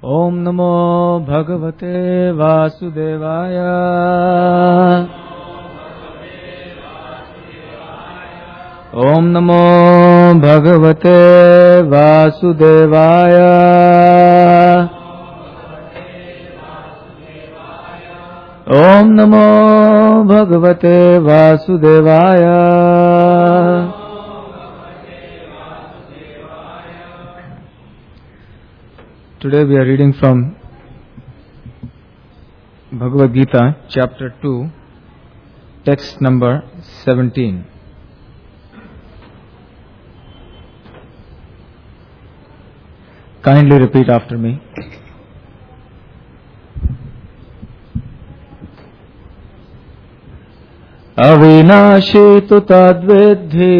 ओम नमो भगवते वासुदेवाय। ओम नमो भगवते वासुदेवाय। ओम नमो भगवते वासुदेवाय। Today we are reading from Bhagavad Gita, chapter 2, text number 17. Kindly repeat after me. Avinashi tu tadvidhi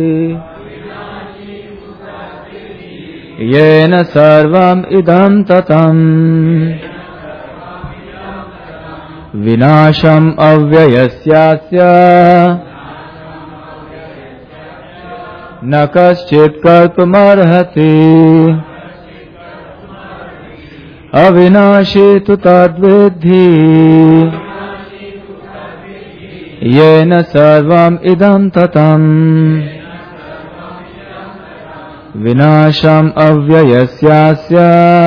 येन सर्वम् इदं ततं विनाशम् अव्ययस्यास्य न कश्चित् कर्तुमर्हति। अविनाशी तु तद्विद्धि येन सर्वम् इदं ततं विनाशम् अव्ययस्यास्य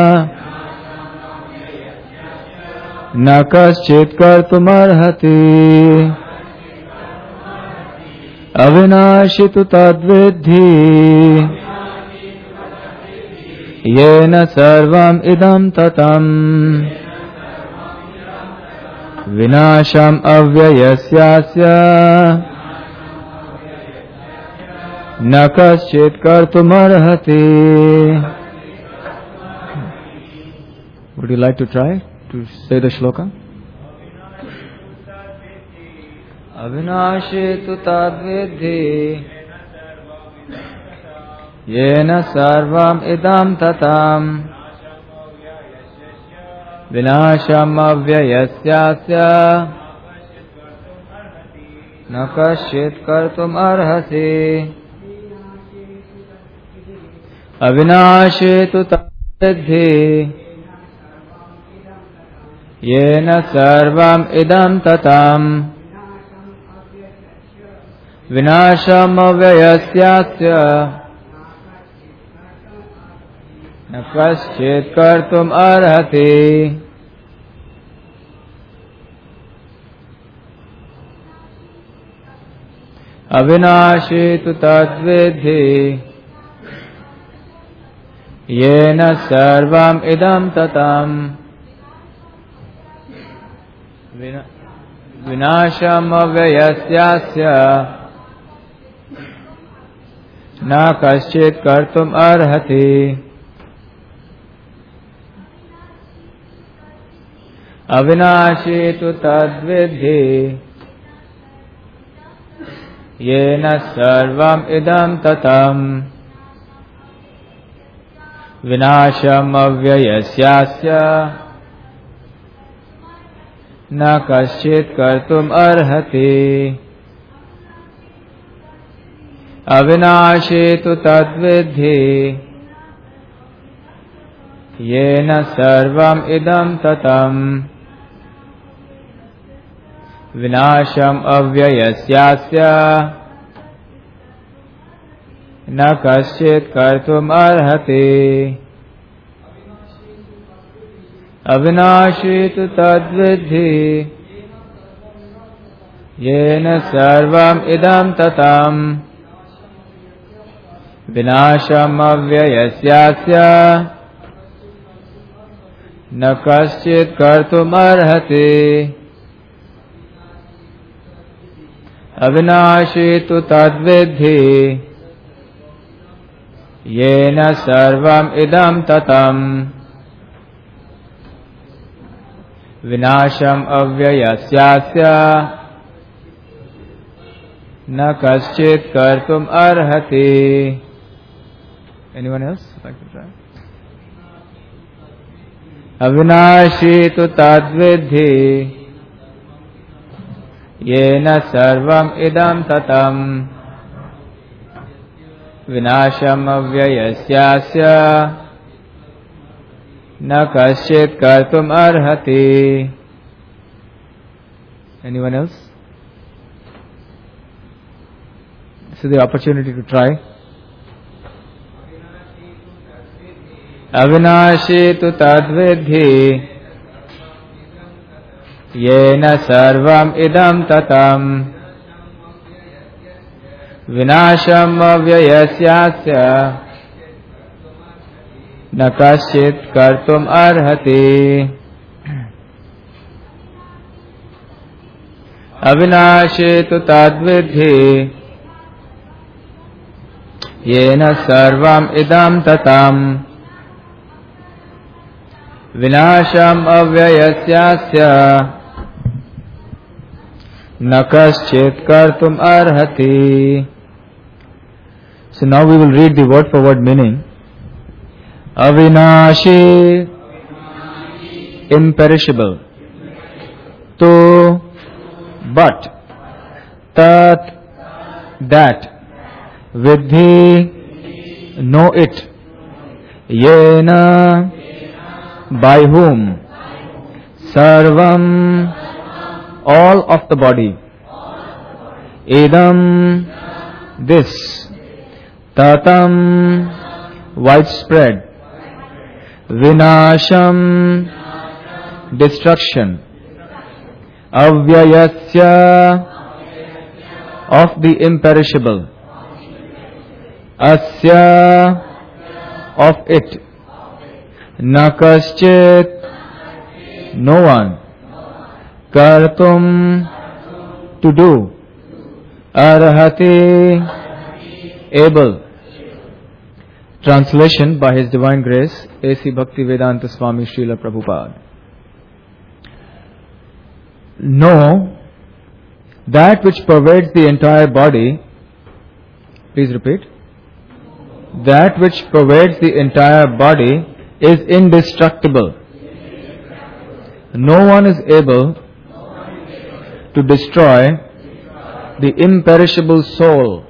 न कश्चित् कर्तुमर्हति। अविनाशी तु तद्विद्धि येन सर्वम् इदं ततं विनाशम् अव्ययस्यास्य न कश्चित् कर्तुमर्हति। Would you like to try to say the shloka? Avinashi tu tadvidhi yena sarvam idam tatam vinasham avyayasyasya na kashchit kartum arhasi. अविनाशी तु तद्विद्धि येन सर्वम् इदं ततं विनाशम् अव्ययस्यास्य न कश्चित् कर्तुम् अर्हति। अविनाशी तु तद्विद्धि येन सर्वम् इदं ततं विनाशम् अव्ययस्यास्य न कश्चित् कर्तुम् अर्हति। अविनाशी तु तद्विद्धि येन सर्वम् इदं ततं विनाशम् अव्ययस्यास्य न कश्चित् कर्तुम् अर्हति। अविनाशी तु तद्विद्धि येन सर्वम् इदं ततं विनाशम् अव्ययस्यास्य न कश्चित् कर्तुम् अर्हति। अविनाशी तु तद्विद्धि येन सर्वम् इदं ततं विनाशम् अव्ययस्यास्य न कश्चित् कर्तुम् अर्हति। अविनाशी तु तद्विद्धि येन सर्वम् इदं ततं विनाशम् अव्ययस्यास्य न कश्चित् कर्तुम् अर्हति। Anyone else like to try? अविनाशी तु तद्विद्धि येन सर्वम् इदं ततं विनाशम् अव्ययस्यास्य na kaschit kartum arhati. Anyone else? This is the opportunity to try. Avinashi tu tadvidhi yena sarvam idam tatam vinasham avyayasyasya na kaschit kartum arhati. Avinashi tu tadvidhi yena sarvam idam tatam vinasham avyayasyasya na kaschit kartum arhati. So now we will read the word for word meaning. Avinashi, imperishable. Tu, but. Tat, that. Vidhi, know it. Yena, by whom. Sarvam, all of the body. Idam, this. Tatam, widespread. Vinasham, destruction. Avyayasya, of the imperishable. Asya, of it. Nakaschit, no one. Kartum, to do. Arhati, able. Translation by His Divine Grace, A.C. Bhaktivedanta Swami Srila Prabhupada. Know that which pervades the entire body. Please repeat. That which pervades the entire body is indestructible. No one is able to destroy the imperishable soul.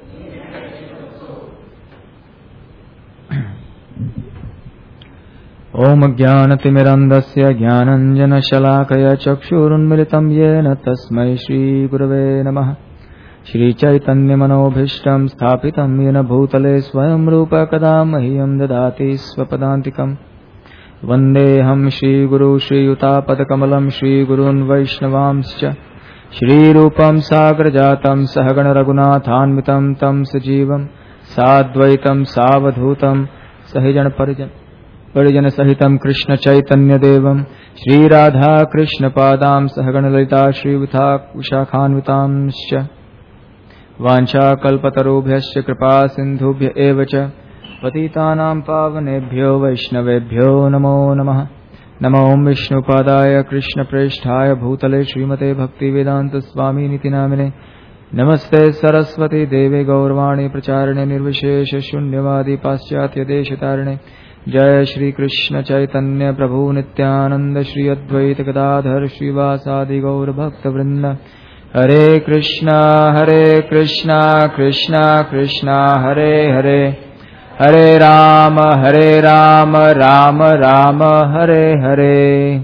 Om Jnanatimirandasya Jnananjana Shalakaya Chakshurunmilitam Yena Tasmai Shri Gurave Namaha. Shri Chaitanya Manobhishtam Sthapitam Yena Bhutale Swayam Rupa Kadam Mahyam Dadati Swapadantikam. Vandeham Shri Guru Shri Yutapad Shri Gurun Vaishnavamscha Shri Rupam Sagrajatam Sahagana Raghunathanvitam Tam Sajivam Sadvaitam Savadhutam Sahijan Parijan Sahitam Krishna Chaitanya Devam Shri Radha Krishna Padam Sahagana Lalita Shri Vishakhanvitamscha Vancha Kalpatarubhyasya Kripa Sindhubhya Evacha Patitanam Pavanebhyo Vaishnavebhyo Namo Namaha. Namo Om Vishnu Padaya Krishna Preshthaya Bhutale Srimate Bhaktivedanta Swami Niti Namine. Namaste Saraswati Deve Gaurvani Pracharane Nirvishesha Shunyavadi Paschatya Deshatarane. Jaya Shri Krishna Chaitanya Prabhu Nityananda Shri Advaita Gadadhar Srivasadi Gaur Bhakta Vrinda. Hare Krishna Krishna Krishna Hare Hare Hare Rama Rama Rama Hare Hare.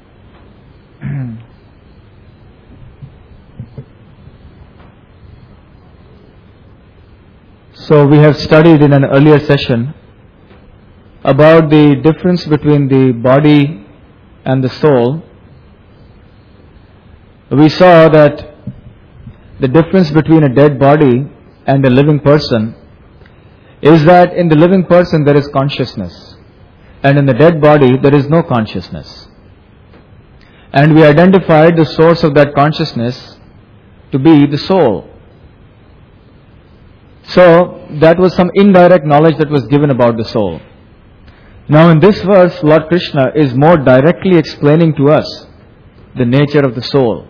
So we have studied in an earlier session about the difference between the body and the soul. We saw that the difference between a dead body and a living person is that in the living person there is consciousness, and in the dead body there is no consciousness. And we identified the source of that consciousness to be the soul. So that was some indirect knowledge that was given about the soul. Now in this verse, Lord Krishna is more directly explaining to us the nature of the soul.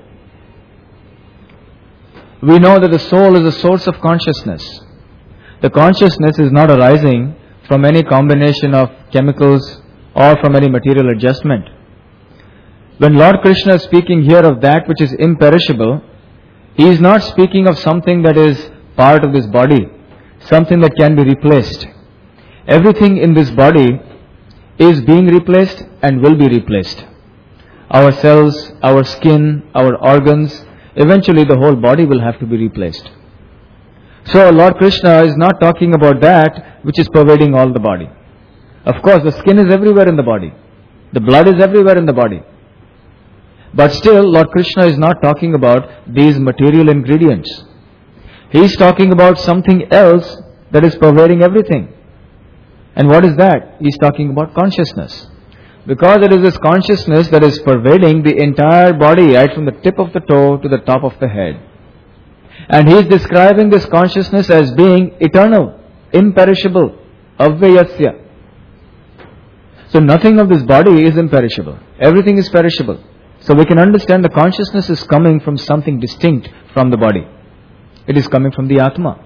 We know that the soul is a source of consciousness. The consciousness is not arising from any combination of chemicals or from any material adjustment. When Lord Krishna is speaking here of that which is imperishable, He is not speaking of something that is part of this body, something that can be replaced. Everything in this body is being replaced and will be replaced. Our cells, our skin, our organs, eventually the whole body will have to be replaced. So Lord Krishna is not talking about that which is pervading all the body. Of course, the skin is everywhere in the body. The blood is everywhere in the body. But still, Lord Krishna is not talking about these material ingredients. He is talking about something else that is pervading everything. And what is that? He is talking about consciousness. Because it is this consciousness that is pervading the entire body, right from the tip of the toe to the top of the head. And he is describing this consciousness as being eternal, imperishable, avyayasya. So nothing of this body is imperishable. Everything is perishable. So we can understand the consciousness is coming from something distinct from the body. It is coming from the Atma.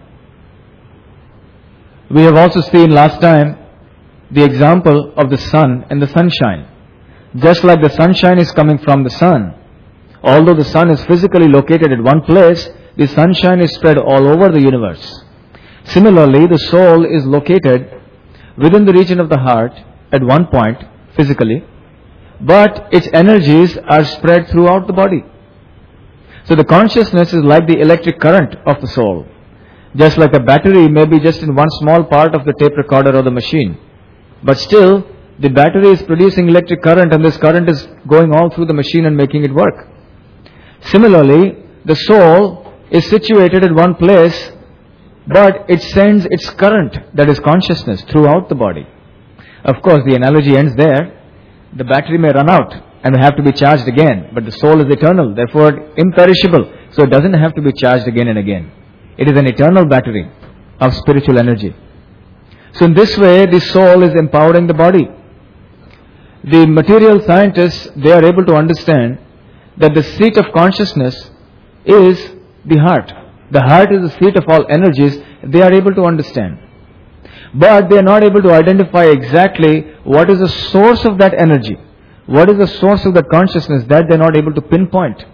We have also seen last time the example of the sun and the sunshine. Just like the sunshine is coming from the sun, although the sun is physically located at one place, the sunshine is spread all over the universe. Similarly, the soul is located within the region of the heart at one point physically, but its energies are spread throughout the body. So the consciousness is like the electric current of the soul. Just like a battery may be just in one small part of the tape recorder or the machine. But still, the battery is producing electric current and this current is going all through the machine and making it work. Similarly, the soul is situated at one place, but it sends its current, that is consciousness, throughout the body. Of course, the analogy ends there. The battery may run out and have to be charged again, but the soul is eternal, therefore imperishable, so it doesn't have to be charged again and again. It is an eternal battery of spiritual energy. So in this way, the soul is empowering the body. The material scientists, they are able to understand that the seat of consciousness is the heart. The heart is the seat of all energies. They are able to understand. But they are not able to identify exactly what is the source of that energy. What is the source of that consciousness, that they are not able to pinpoint.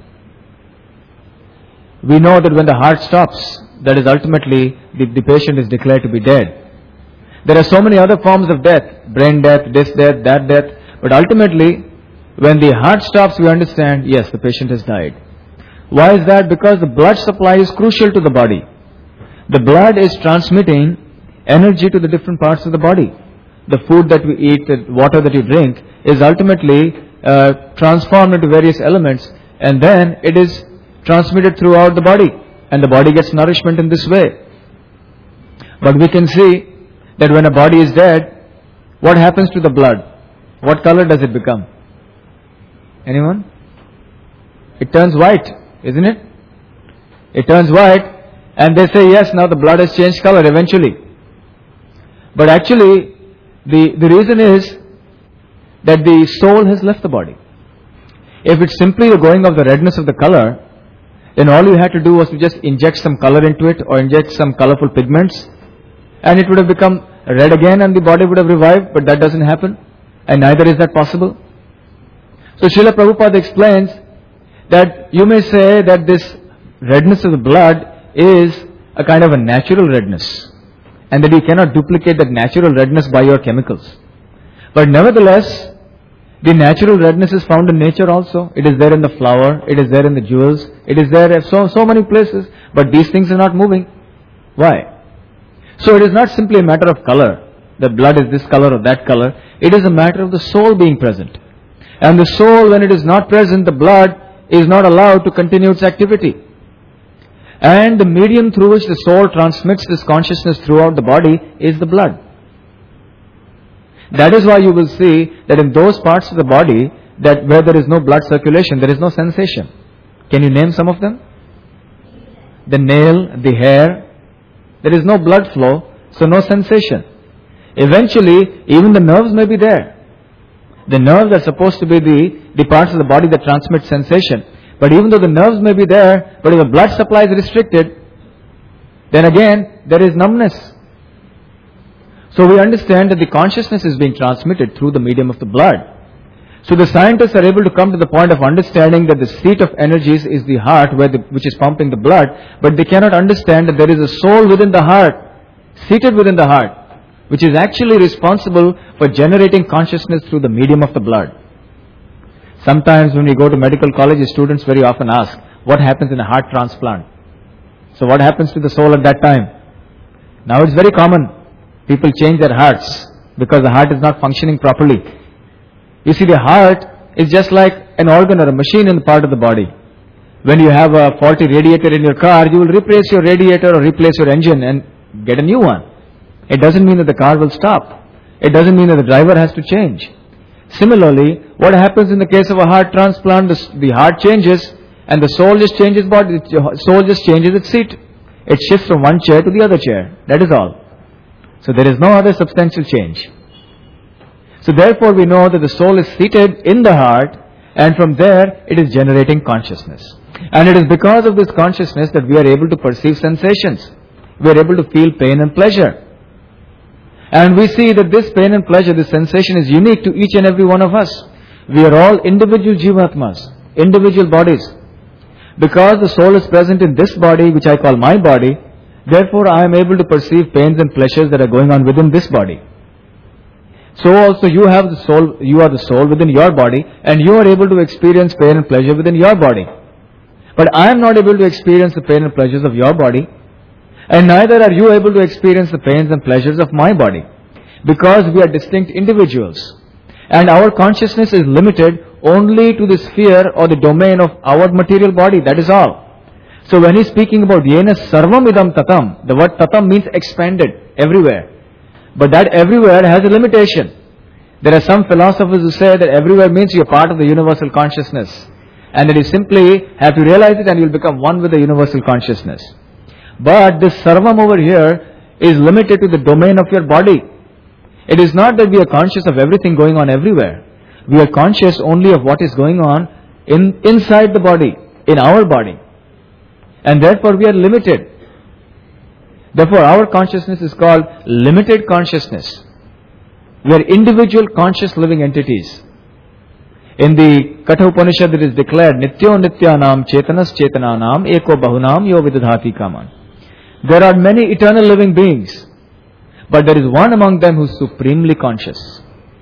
We know that when the heart stops, that is ultimately the patient is declared to be dead. There are so many other forms of death, brain death, this death, that death, but ultimately, when the heart stops, we understand, yes, the patient has died. Why is that? Because the blood supply is crucial to the body. The blood is transmitting energy to the different parts of the body. The food that we eat, the water that you drink, is ultimately transformed into various elements, and then it is transmitted throughout the body, and the body gets nourishment in this way. But we can see that when a body is dead, what happens to the blood? What color does it become? Anyone? It turns white, isn't it? It turns white, and they say, yes, now the blood has changed color eventually. But actually, the reason is that the soul has left the body. If it's simply the going of the redness of the color, then all you had to do was to just inject some color into it or inject some colorful pigments, and it would have become red again and the body would have revived, but that doesn't happen, and neither is that possible. So Srila Prabhupada explains that you may say that this redness of the blood is a kind of a natural redness, and that you cannot duplicate that natural redness by your chemicals. But nevertheless, the natural redness is found in nature also. It is there in the flower, it is there in the jewels, it is there at so many places, but these things are not moving. Why? So it is not simply a matter of color, the blood is this color or that color. It is a matter of the soul being present. And the soul, when it is not present, the blood is not allowed to continue its activity. And the medium through which the soul transmits this consciousness throughout the body is the blood. That is why you will see that in those parts of the body that where there is no blood circulation, there is no sensation. Can you name some of them? The nail, the hair. There is no blood flow, so no sensation. Eventually, even the nerves may be there. The nerves are supposed to be the parts of the body that transmit sensation. But even though the nerves may be there, but if the blood supply is restricted, then again, there is numbness. So we understand that the consciousness is being transmitted through the medium of the blood. So the scientists are able to come to the point of understanding that the seat of energies is the heart which is pumping the blood, but they cannot understand that there is a soul within the heart, seated within the heart, which is actually responsible for generating consciousness through the medium of the blood. Sometimes when we go to medical colleges, students very often ask, what happens in a heart transplant? So what happens to the soul at that time? Now it's very common. People change their hearts because the heart is not functioning properly. You see, the heart is just like an organ or a machine in the part of the body. When you have a faulty radiator in your car, you will replace your radiator or replace your engine and get a new one. It doesn't mean that the car will stop. It doesn't mean that the driver has to change. Similarly, what happens in the case of a heart transplant, the heart changes and the soul just changes body. The soul just changes its seat. It shifts from one chair to the other chair. That is all. So there is no other substantial change. So therefore we know that the soul is seated in the heart, and from there it is generating consciousness. And it is because of this consciousness that we are able to perceive sensations. We are able to feel pain and pleasure. And we see that this pain and pleasure, this sensation is unique to each and every one of us. We are all individual jivatmas, individual bodies. Because the soul is present in this body, which I call my body, therefore I am able to perceive pains and pleasures that are going on within this body. So also you have the soul, you are the soul within your body, and you are able to experience pain and pleasure within your body. But I am not able to experience the pain and pleasures of your body, and neither are you able to experience the pains and pleasures of my body, because we are distinct individuals. And our consciousness is limited only to the sphere or the domain of our material body, that is all. So when he is speaking about yena sarvam idam tatam, the word tatam means expanded, everywhere. But that everywhere has a limitation. There are some philosophers who say that everywhere means you are part of the universal consciousness, and that you simply have to realize it and you will become one with the universal consciousness. But this sarvam over here is limited to the domain of your body. It is not that we are conscious of everything going on everywhere. We are conscious only of what is going on inside the body, in our body. And therefore we are limited. Therefore our consciousness is called limited consciousness. We are individual conscious living entities. In the Katha Upanishad it is declared, Nityo Nityanam Chetanas Chetananam Eko Bahunam Yo Vidadhati Kaman. There are many eternal living beings, but there is one among them who is supremely conscious.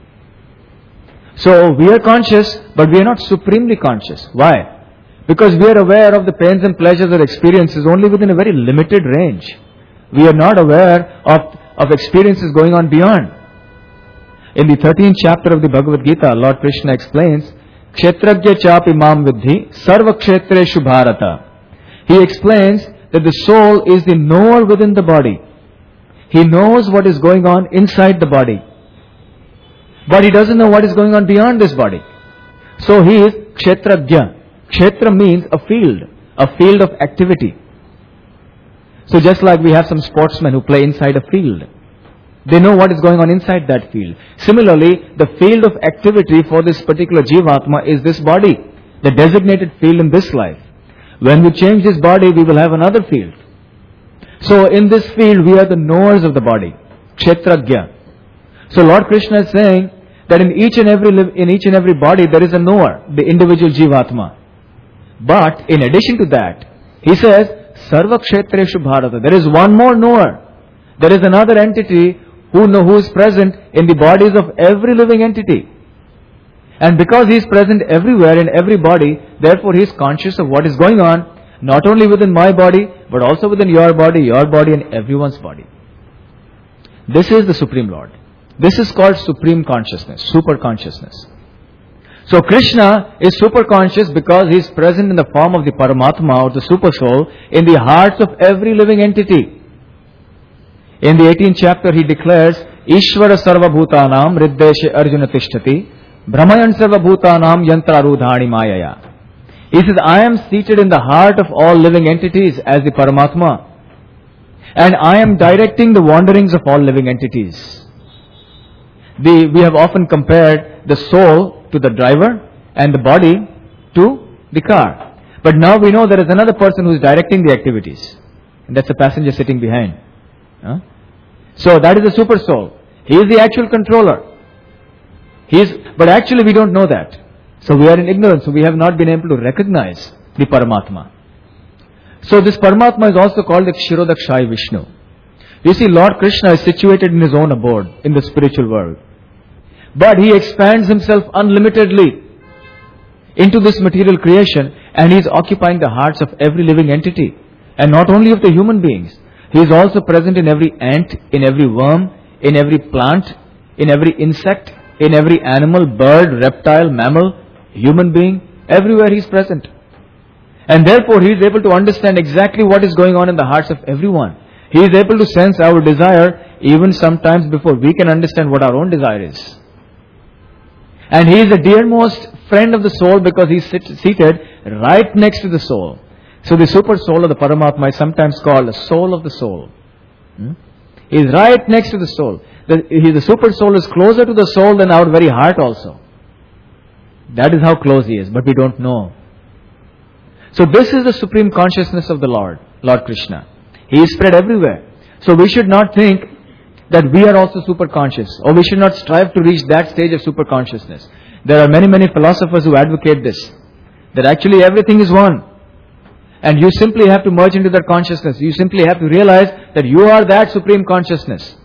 So we are conscious, but we are not supremely conscious. Why? Because we are aware of the pains and pleasures or experiences only within a very limited range. We are not aware of experiences going on beyond. In the 13th chapter of the Bhagavad Gita, Lord Krishna explains, Kshetragya chapi mam vidhi sarva kshetreshu bharata. He explains that the soul is the knower within the body. He knows what is going on inside the body. But he doesn't know what is going on beyond this body. So he is kshetragya. Kshetra means a field of activity. So just like we have some sportsmen who play inside a field, they know what is going on inside that field. Similarly, the field of activity for this particular Jivatma is this body, the designated field in this life. When we change this body, we will have another field. So in this field, we are the knowers of the body, Kshetragya. So Lord Krishna is saying that in each and every body there is a knower, the individual Jivatma. But in addition to that, he says, Sarva Kshetreshu Bharata. There is one more knower. There is another entity who is present in the bodies of every living entity. And because he is present everywhere in every body, therefore he is conscious of what is going on, not only within my body, but also within your body, and everyone's body. This is the Supreme Lord. This is called Supreme Consciousness, Super Consciousness. So Krishna is super conscious because he is present in the form of the Paramatma or the Super Soul in the hearts of every living entity. In the 18th chapter he declares, Ishvara Sarva Bhutanam Riddeshe Arjuna Tishtati Brahmayan Sarva Bhutanam Yantra Rudhani Mayaya. He says, I am seated in the heart of all living entities as the Paramatma, and I am directing the wanderings of all living entities. We have often compared the soul to the driver and the body to the car. But now we know there is another person who is directing the activities, and that's the passenger sitting behind. So that is the super soul. He is the actual controller. But actually we don't know that. So we are in ignorance, so we have not been able to recognize the Paramatma. So this Paramatma is also called the Kshirodakshai Vishnu. You see, Lord Krishna is situated in His own abode in the spiritual world. But He expands Himself unlimitedly into this material creation, and He is occupying the hearts of every living entity. And not only of the human beings. He is also present in every ant, in every worm, in every plant, in every insect, in every animal, bird, reptile, mammal, human being. Everywhere He is present. And therefore He is able to understand exactly what is going on in the hearts of everyone. He is able to sense our desire even sometimes before we can understand what our own desire is. And He is the dearmost friend of the soul because He is seated right next to the soul. So the super soul of the Paramatma is sometimes called the soul of the soul. He is right next to the soul. The super soul is closer to the soul than our very heart also. That is how close He is, but we don't know. So this is the supreme consciousness of the Lord Krishna. He is spread everywhere. So we should not think that we are also super conscious, or we should not strive to reach that stage of super consciousness. There are many philosophers who advocate this, that actually everything is one. And you simply have to merge into that consciousness. You simply have to realize that you are that supreme consciousness.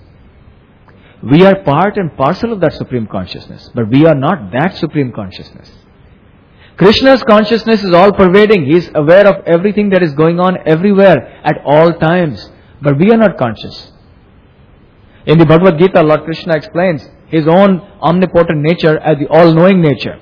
We are part and parcel of that supreme consciousness, but we are not that supreme consciousness. Krishna's consciousness is all pervading. He is aware of everything that is going on everywhere at all times, but we are not conscious. In the Bhagavad Gita, Lord Krishna explains His own omnipotent nature as the all-knowing nature.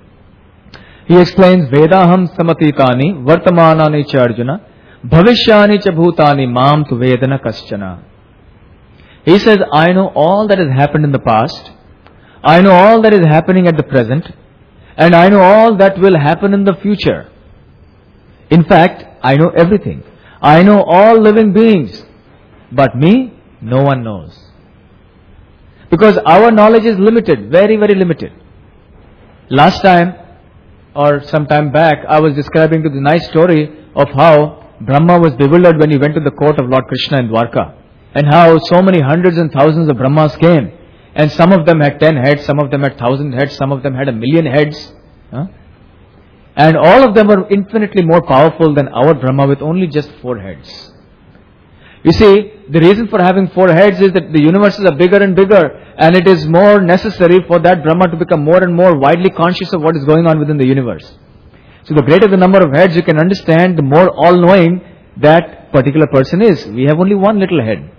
He explains, Vedaham samatitani vartamanani cha Arjuna bhavishyani cha bhutani mam tu vedana kaschana. He says, I know all that has happened in the past, I know all that is happening at the present, and I know all that will happen in the future. In fact, I know everything. I know all living beings. But me, no one knows. Because our knowledge is limited, very limited. Last time, or some time back, I was describing to the nice story of how Brahma was bewildered when he went to the court of Lord Krishna in Dwarka. And how so many hundreds and thousands of Brahmas came. And some of them had 10 heads, some of them had 1,000 heads, some of them had 1,000,000 heads. And all of them were infinitely more powerful than our Brahma with only just 4 heads. You see, the reason for having 4 heads is that the universes are bigger and bigger, and it is more necessary for that Brahma to become more and more widely conscious of what is going on within the universe. So the greater the number of heads you can understand, the more all-knowing that particular person is. We have only one little head.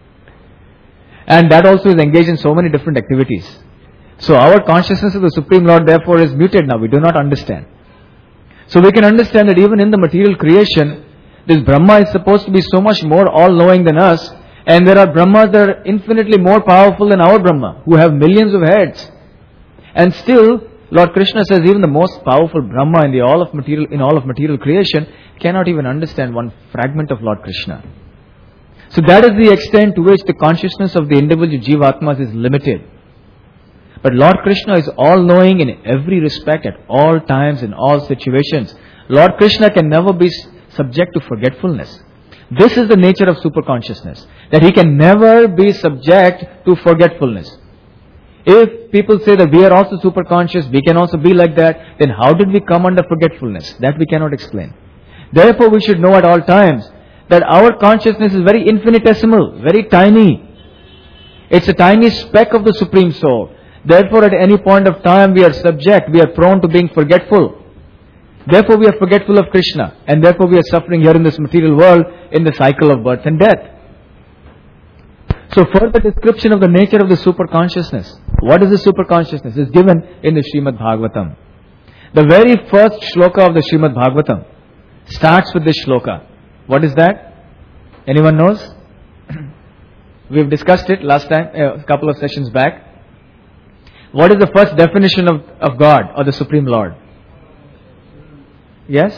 And that also is engaged in so many different activities. So our consciousness of the Supreme Lord therefore is muted now. We do not understand. So we can understand that even in the material creation, this Brahma is supposed to be so much more all-knowing than us. And there are Brahmas that are infinitely more powerful than our Brahma, who have millions of heads. And still, Lord Krishna says even the most powerful Brahma in all of material creation cannot even understand one fragment of Lord Krishna. So that is the extent to which the consciousness of the individual Jivatmas is limited. But Lord Krishna is all-knowing in every respect, at all times, in all situations. Lord Krishna can never be subject to forgetfulness. This is the nature of superconsciousness, that He can never be subject to forgetfulness. If people say that we are also superconscious, we can also be like that, then how did we come under forgetfulness? That we cannot explain. Therefore, we should know at all times that our consciousness is very infinitesimal, very tiny. It's a tiny speck of the Supreme Soul. Therefore, at any point of time, we are prone to being forgetful. Therefore, we are forgetful of Krishna. And therefore, we are suffering here in this material world in the cycle of birth and death. So, further description of the nature of the superconsciousness. What is the superconsciousness? Is given in the Srimad Bhagavatam. The very first shloka of the Srimad Bhagavatam starts with this shloka. What is that? Anyone knows? We've discussed it last time, a couple of sessions back. What is the first definition of God or the Supreme Lord? Yes?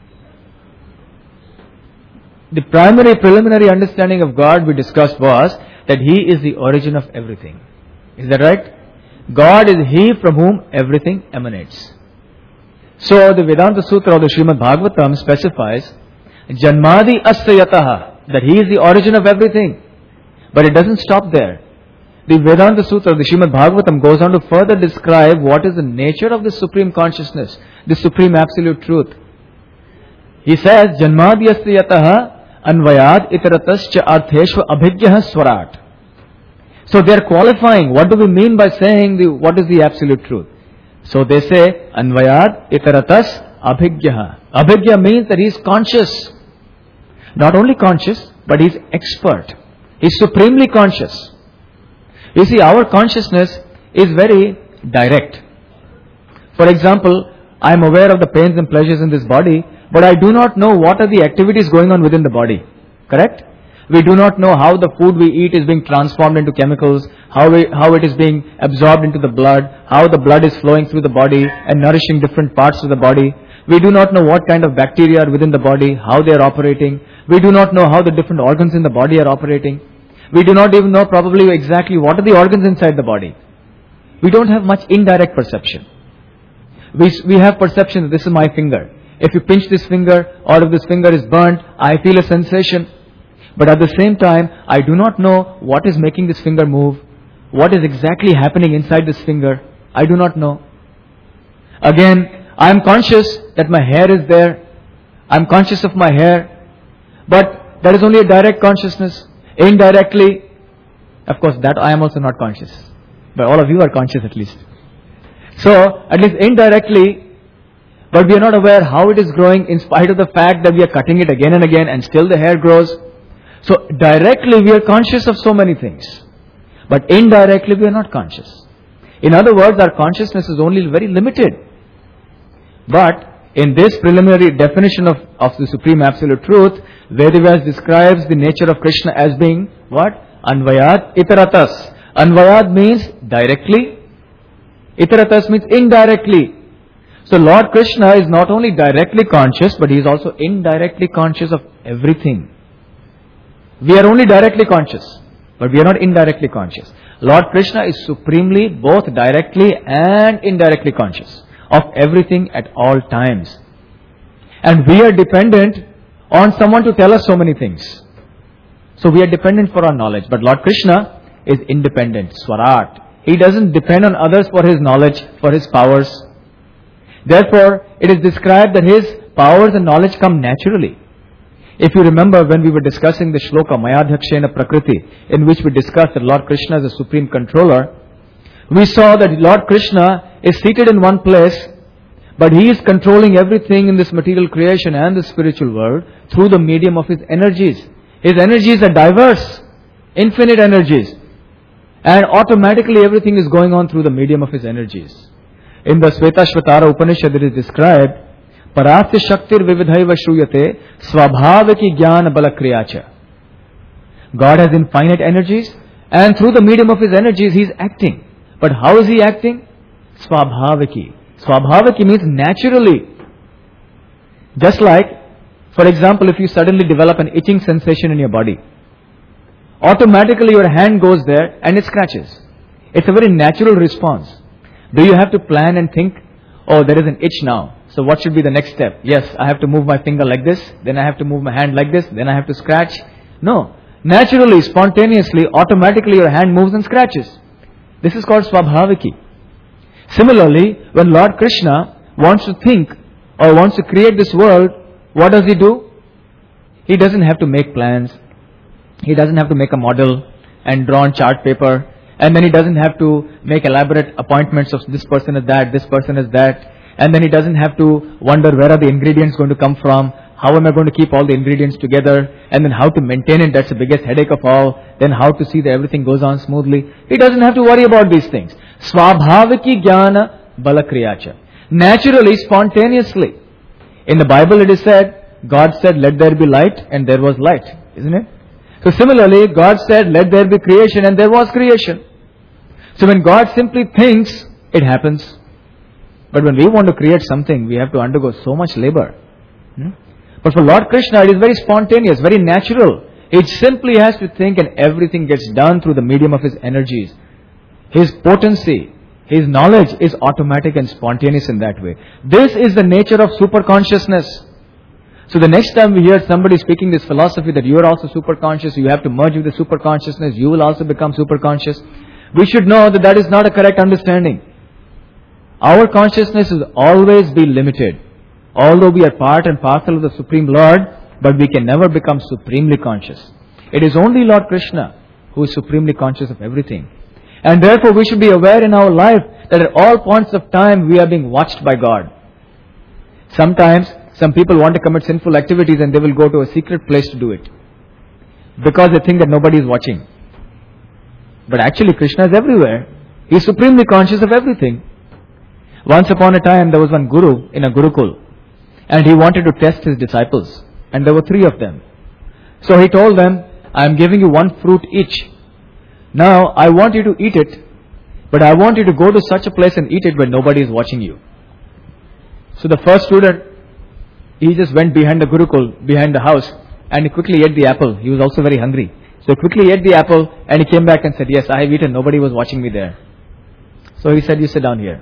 The primary preliminary understanding of God we discussed was that He is the origin of everything. Is that right? God is He from whom everything emanates. So the Vedanta Sutra of the Srimad Bhagavatam specifies Janmadi asya yataha, that He is the origin of everything. But it doesn't stop there. The Vedanta Sutra of the Srimad Bhagavatam goes on to further describe what is the nature of the Supreme Consciousness, the Supreme Absolute Truth. He says, Janmadi asya yataha Anvayad itaratascha artheshva abhigyah swarat. So they are qualifying. What do we mean by saying what is the absolute truth? So they say, Anvayad itaratas abhigyah. Abhigya means that he is conscious. Not only conscious, but he is expert. He is supremely conscious. You see, our consciousness is very direct. For example, I am aware of the pains and pleasures in this body, but I do not know what are the activities going on within the body. Correct? We do not know how the food we eat is being transformed into chemicals, how it is being absorbed into the blood, how the blood is flowing through the body and nourishing different parts of the body. We do not know what kind of bacteria are within the body, how they are operating. We do not know how the different organs in the body are operating. We do not even know probably exactly what are the organs inside the body. We don't have much indirect perception. We have perception that this is my finger. If you pinch this finger or if this finger is burnt, I feel a sensation. But at the same time, I do not know what is making this finger move. What is exactly happening inside this finger. I do not know. Again, I am conscious that my hair is there. I am conscious of my hair. But that is only a direct consciousness. Indirectly, of course, that I am also not conscious. But all of you are conscious at least. So, at least indirectly, but we are not aware how it is growing in spite of the fact that we are cutting it again and again and still the hair grows. So, directly we are conscious of so many things. But indirectly we are not conscious. In other words, our consciousness is only very limited. But in this preliminary definition of the Supreme Absolute Truth, Vedavyas describes the nature of Krishna as being what? Anvayad itaratas. Anvayad means directly. Itaratas means indirectly. So Lord Krishna is not only directly conscious, but he is also indirectly conscious of everything. We are only directly conscious, but we are not indirectly conscious. Lord Krishna is supremely both directly and indirectly conscious of everything at all times. And we are dependent on someone to tell us so many things. So we are dependent for our knowledge. But Lord Krishna is independent, Swarat. He doesn't depend on others for his knowledge, for his powers. Therefore, it is described that his powers and knowledge come naturally. If you remember when we were discussing the shloka Mayadhyakshena Prakriti, in which we discussed that Lord Krishna is the supreme controller, we saw that Lord Krishna is seated in one place, but he is controlling everything in this material creation and the spiritual world through the medium of his energies. His energies are diverse, infinite energies. And automatically everything is going on through the medium of his energies. In the Svetashvatara Upanishad it is described, Parasya Shaktir Vividhaiva Shruyate Swabhavaki Jnana Balakriyacha. God has infinite energies and through the medium of his energies he is acting. But how is he acting? Swabhavaki. Swabhavaki means naturally. Just like, for example, if you suddenly develop an itching sensation in your body, automatically your hand goes there and it scratches. It's a very natural response. Do you have to plan and think, oh, there is an itch now, so what should be the next step? Yes, I have to move my finger like this, then I have to move my hand like this, then I have to scratch. No. Naturally, spontaneously, automatically your hand moves and scratches. This is called Swabhavaki. Similarly, when Lord Krishna wants to think or wants to create this world, what does he do? He doesn't have to make plans. He doesn't have to make a model and draw on chart paper. And then he doesn't have to make elaborate appointments of this person is that, this person is that. And then he doesn't have to wonder where are the ingredients going to come from. How am I going to keep all the ingredients together? And then how to maintain it, that's the biggest headache of all. Then how to see that everything goes on smoothly. He doesn't have to worry about these things. Swabhavaki Jnana Balakriyacha. Naturally, spontaneously. In the Bible it is said, God said, let there be light, and there was light. Isn't it? So similarly, God said, let there be creation, and there was creation. So when God simply thinks, it happens. But when we want to create something, we have to undergo so much labor. But for Lord Krishna, it is very spontaneous, very natural. He simply has to think and everything gets done through the medium of his energies. His potency, his knowledge is automatic and spontaneous in that way. This is the nature of super consciousness. So the next time we hear somebody speaking this philosophy that you are also super conscious, you have to merge with the super consciousness, you will also become super conscious, we should know that that is not a correct understanding. Our consciousness will always be limited. Although we are part and parcel of the Supreme Lord, but we can never become supremely conscious. It is only Lord Krishna who is supremely conscious of everything. And therefore we should be aware in our life that at all points of time we are being watched by God. Sometimes some people want to commit sinful activities and they will go to a secret place to do it, because they think that nobody is watching. But actually Krishna is everywhere. He is supremely conscious of everything. Once upon a time there was one guru in a Gurukul, and he wanted to test his disciples, and there were 3 of them. So he told them, I am giving you one fruit each. Now I want you to eat it, but I want you to go to such a place and eat it where nobody is watching you. So the first student, he just went behind the Gurukul, behind the house, and he quickly ate the apple. He was also very hungry. So he quickly ate the apple and he came back and said, yes, I have eaten, nobody was watching me there. So he said, you sit down here.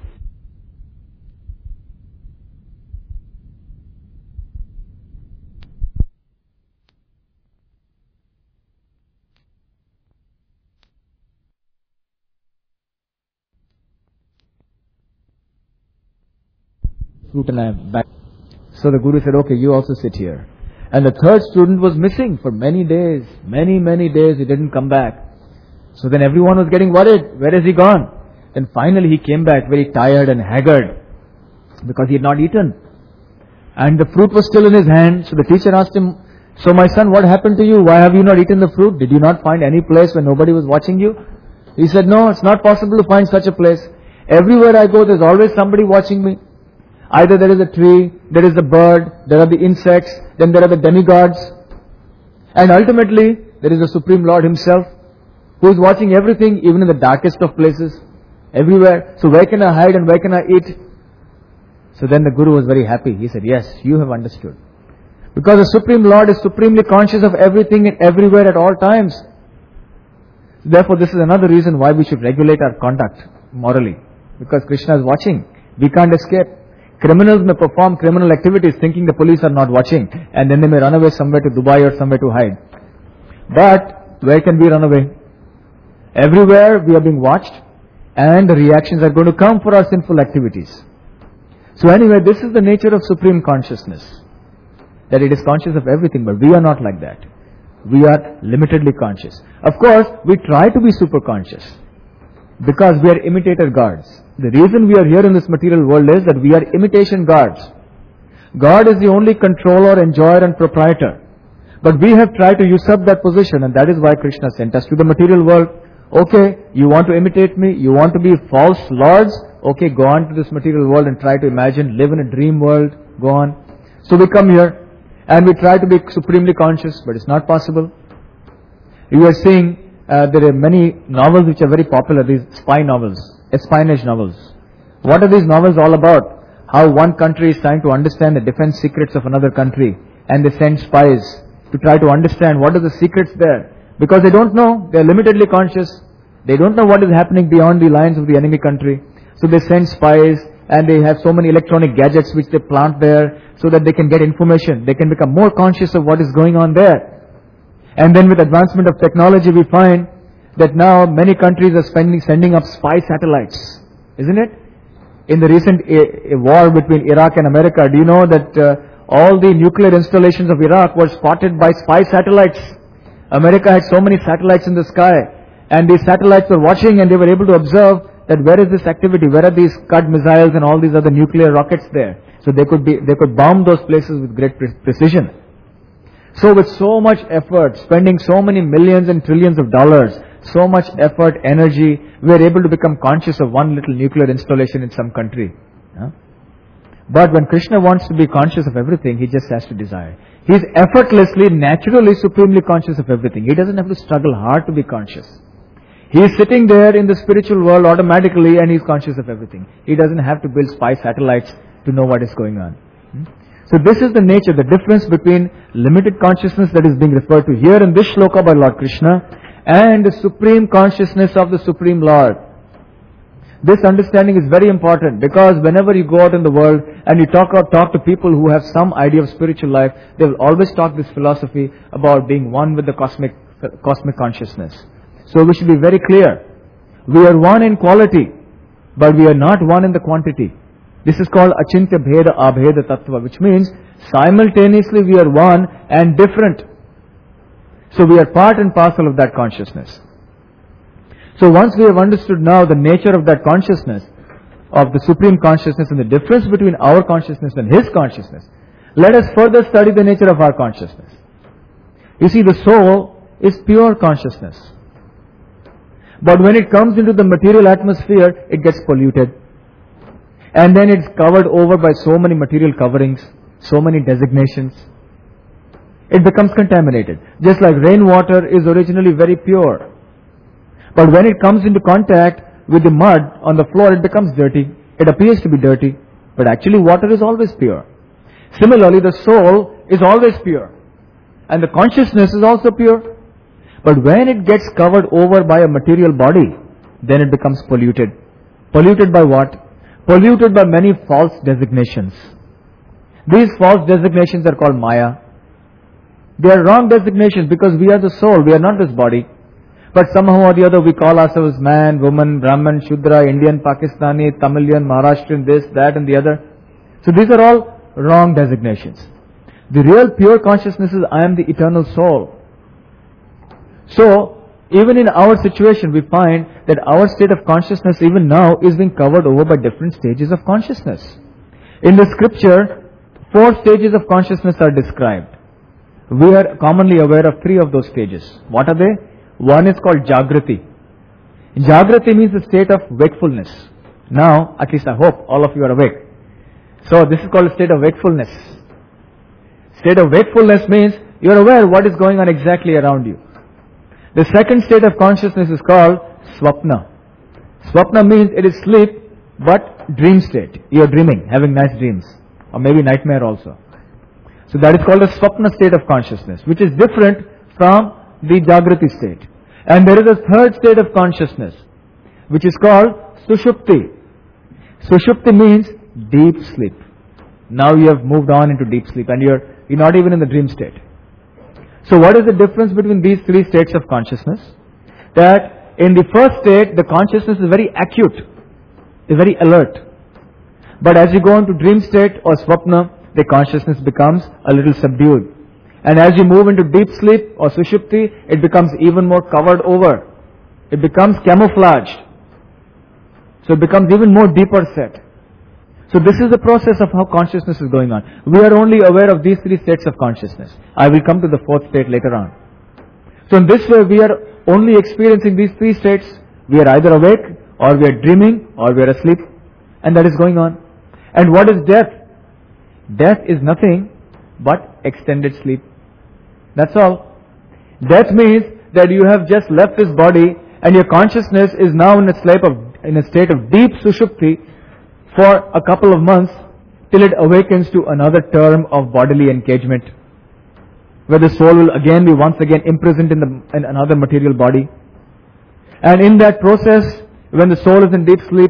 Fruit and I am back. So the Guru said, okay, you also sit here. And the third student was missing for many days. Many days he didn't come back. So then everyone was getting worried. Where has he gone? Then finally he came back very tired and haggard because he had not eaten. And the fruit was still in his hand. So the teacher asked him, so my son, what happened to you? Why have you not eaten the fruit? Did you not find any place where nobody was watching you? He said, no, it's not possible to find such a place. Everywhere I go, there's always somebody watching me. Either there is a tree, there is a bird, there are the insects, then there are the demigods. And ultimately, there is the Supreme Lord Himself, who is watching everything, even in the darkest of places, everywhere. So where can I hide and where can I eat? So then the Guru was very happy. He said, yes, you have understood. Because the Supreme Lord is supremely conscious of everything and everywhere at all times. Therefore, this is another reason why we should regulate our conduct morally. Because Krishna is watching. We can't escape. Criminals may perform criminal activities thinking the police are not watching, and then they may run away somewhere to Dubai or somewhere to hide. But where can we run away? Everywhere we are being watched, and the reactions are going to come for our sinful activities. So anyway, this is the nature of supreme consciousness, that it is conscious of everything, but we are not like that. We are limitedly conscious. Of course, we try to be super conscious because we are imitator gods. The reason we are here in this material world is that we are imitation gods. God is the only controller, enjoyer and proprietor. But we have tried to usurp that position, and that is why Krishna sent us to the material world. Okay, you want to imitate me? You want to be false lords? Okay, go on to this material world and try to imagine, live in a dream world. Go on. So we come here and we try to be supremely conscious, but it's not possible. You are seeing there are many novels which are very popular, these spy novels, espionage novels. What are these novels all about? How one country is trying to understand the defense secrets of another country, and they send spies to try to understand what are the secrets there. Because they don't know, they are limitedly conscious. They don't know what is happening beyond the lines of the enemy country. So they send spies, and they have so many electronic gadgets which they plant there so that they can get information. They can become more conscious of what is going on there. And then with advancement of technology, we find that now many countries are sending up spy satellites, isn't it? In the recent war between Iraq and America, do you know that all the nuclear installations of Iraq were spotted by spy satellites? America had so many satellites in the sky, and these satellites were watching, and they were able to observe that where is this activity, where are these Scud missiles and all these other nuclear rockets there. So they could bomb those places with great precision. So with so much effort, spending so many millions and trillions of dollars, so much effort, energy, we are able to become conscious of one little nuclear installation in some country. But when Krishna wants to be conscious of everything, he just has to desire. He is effortlessly, naturally, supremely conscious of everything. He doesn't have to struggle hard to be conscious. He is sitting there in the spiritual world automatically, and he is conscious of everything. He doesn't have to build spy satellites to know what is going on. So this is the nature, the difference between limited consciousness that is being referred to here in this shloka by Lord Krishna and the supreme consciousness of the Supreme Lord. This understanding is very important, because whenever you go out in the world and you talk to people who have some idea of spiritual life, they will always talk this philosophy about being one with the cosmic consciousness. So we should be very clear. We are one in quality, but we are not one in the quantity. This is called Achintya Bheda Abheda Tattva, which means Simultaneously we are one and different. So we are part and parcel of that consciousness. So once we have understood now the nature of that consciousness, of the Supreme Consciousness, and the difference between our consciousness and His consciousness, let us further study the nature of our consciousness. You see, the soul is pure consciousness. But when it comes into the material atmosphere, it gets polluted. And then it's covered over by so many material coverings, so many designations. It becomes contaminated. Just like rainwater is originally very pure. But when it comes into contact with the mud on the floor, it becomes dirty. It appears to be dirty. But actually water is always pure. Similarly, the soul is always pure. And the consciousness is also pure. But when it gets covered over by a material body, then it becomes polluted. Polluted by what? Polluted by many false designations. These false designations are called Maya. They are wrong designations because we are the soul, we are not this body. But somehow or the other we call ourselves man, woman, Brahman, Shudra, Indian, Pakistani, Tamilian, Maharashtrian, this, that and the other. So these are all wrong designations. The real pure consciousness is I am the eternal soul. So, even in our situation we find that our state of consciousness even now is being covered over by different stages of consciousness. In the scripture, 4 stages of consciousness are described. We are commonly aware of 3 of those stages. What are they? One is called Jagrati. Jagrati means the state of wakefulness. Now, at least I hope all of you are awake. So this is called a state of wakefulness. State of wakefulness means you are aware what is going on exactly around you. The second state of consciousness is called Swapna. Swapna means it is sleep but dream state. You are dreaming, having nice dreams. Or maybe nightmare also. So that is called a Swapna state of consciousness, which is different from the Jagrati state. And there is a third state of consciousness, which is called Sushupti. Sushupti means deep sleep. Now you have moved on into deep sleep and you're not even in the dream state. So what is the difference between these 3 states of consciousness? That in the first state, the consciousness is very acute, is very alert. But as you go into dream state or Swapna, the consciousness becomes a little subdued. And as you move into deep sleep or Sushupti, it becomes even more covered over. It becomes camouflaged. So it becomes even more deeper set. So this is the process of how consciousness is going on. We are only aware of these 3 states of consciousness. I will come to the 4th state later on. So in this way, we are only experiencing these 3 states. We are either awake, or we are dreaming, or we are asleep. And that is going on. And what is death? Death is nothing but extended sleep. That's all. Death means that you have just left this body and your consciousness is now in a state of deep sushupti for a couple of months till it awakens to another term of bodily engagement, where the soul will again be once again imprisoned in another material body. And in that process, when the soul is in deep sleep,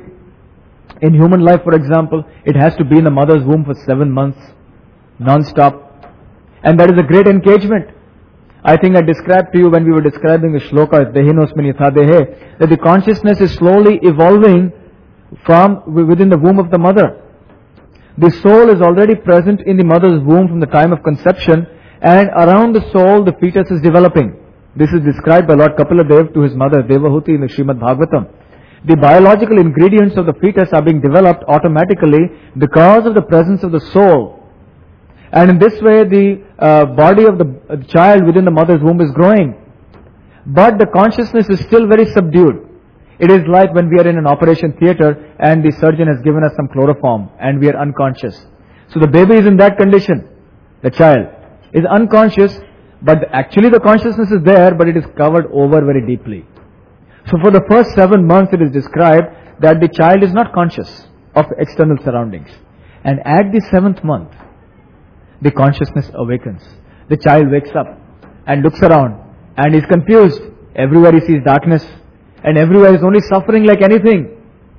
in human life for example, it has to be in the mother's womb for 7 months, non-stop. And that is a great engagement. I think I described to you when we were describing the shloka, Dehinosmini Thadehe, that the consciousness is slowly evolving from within the womb of the mother. The soul is already present in the mother's womb from the time of conception, and around the soul the fetus is developing. This is described by Lord Kapila to his mother Devahuti in the Srimad Bhagavatam. The biological ingredients of the fetus are being developed automatically because of the presence of the soul. And in this way the body of the child within the mother's womb is growing. But the consciousness is still very subdued. It is like when we are in an operation theatre and the surgeon has given us some chloroform and we are unconscious. So the baby is in that condition. The child is unconscious, but actually the consciousness is there, but it is covered over very deeply. So for the first 7 months it is described that the child is not conscious of external surroundings. And at the 7th month, the consciousness awakens. The child wakes up and looks around and is confused. Everywhere he sees darkness and everywhere is only suffering like anything.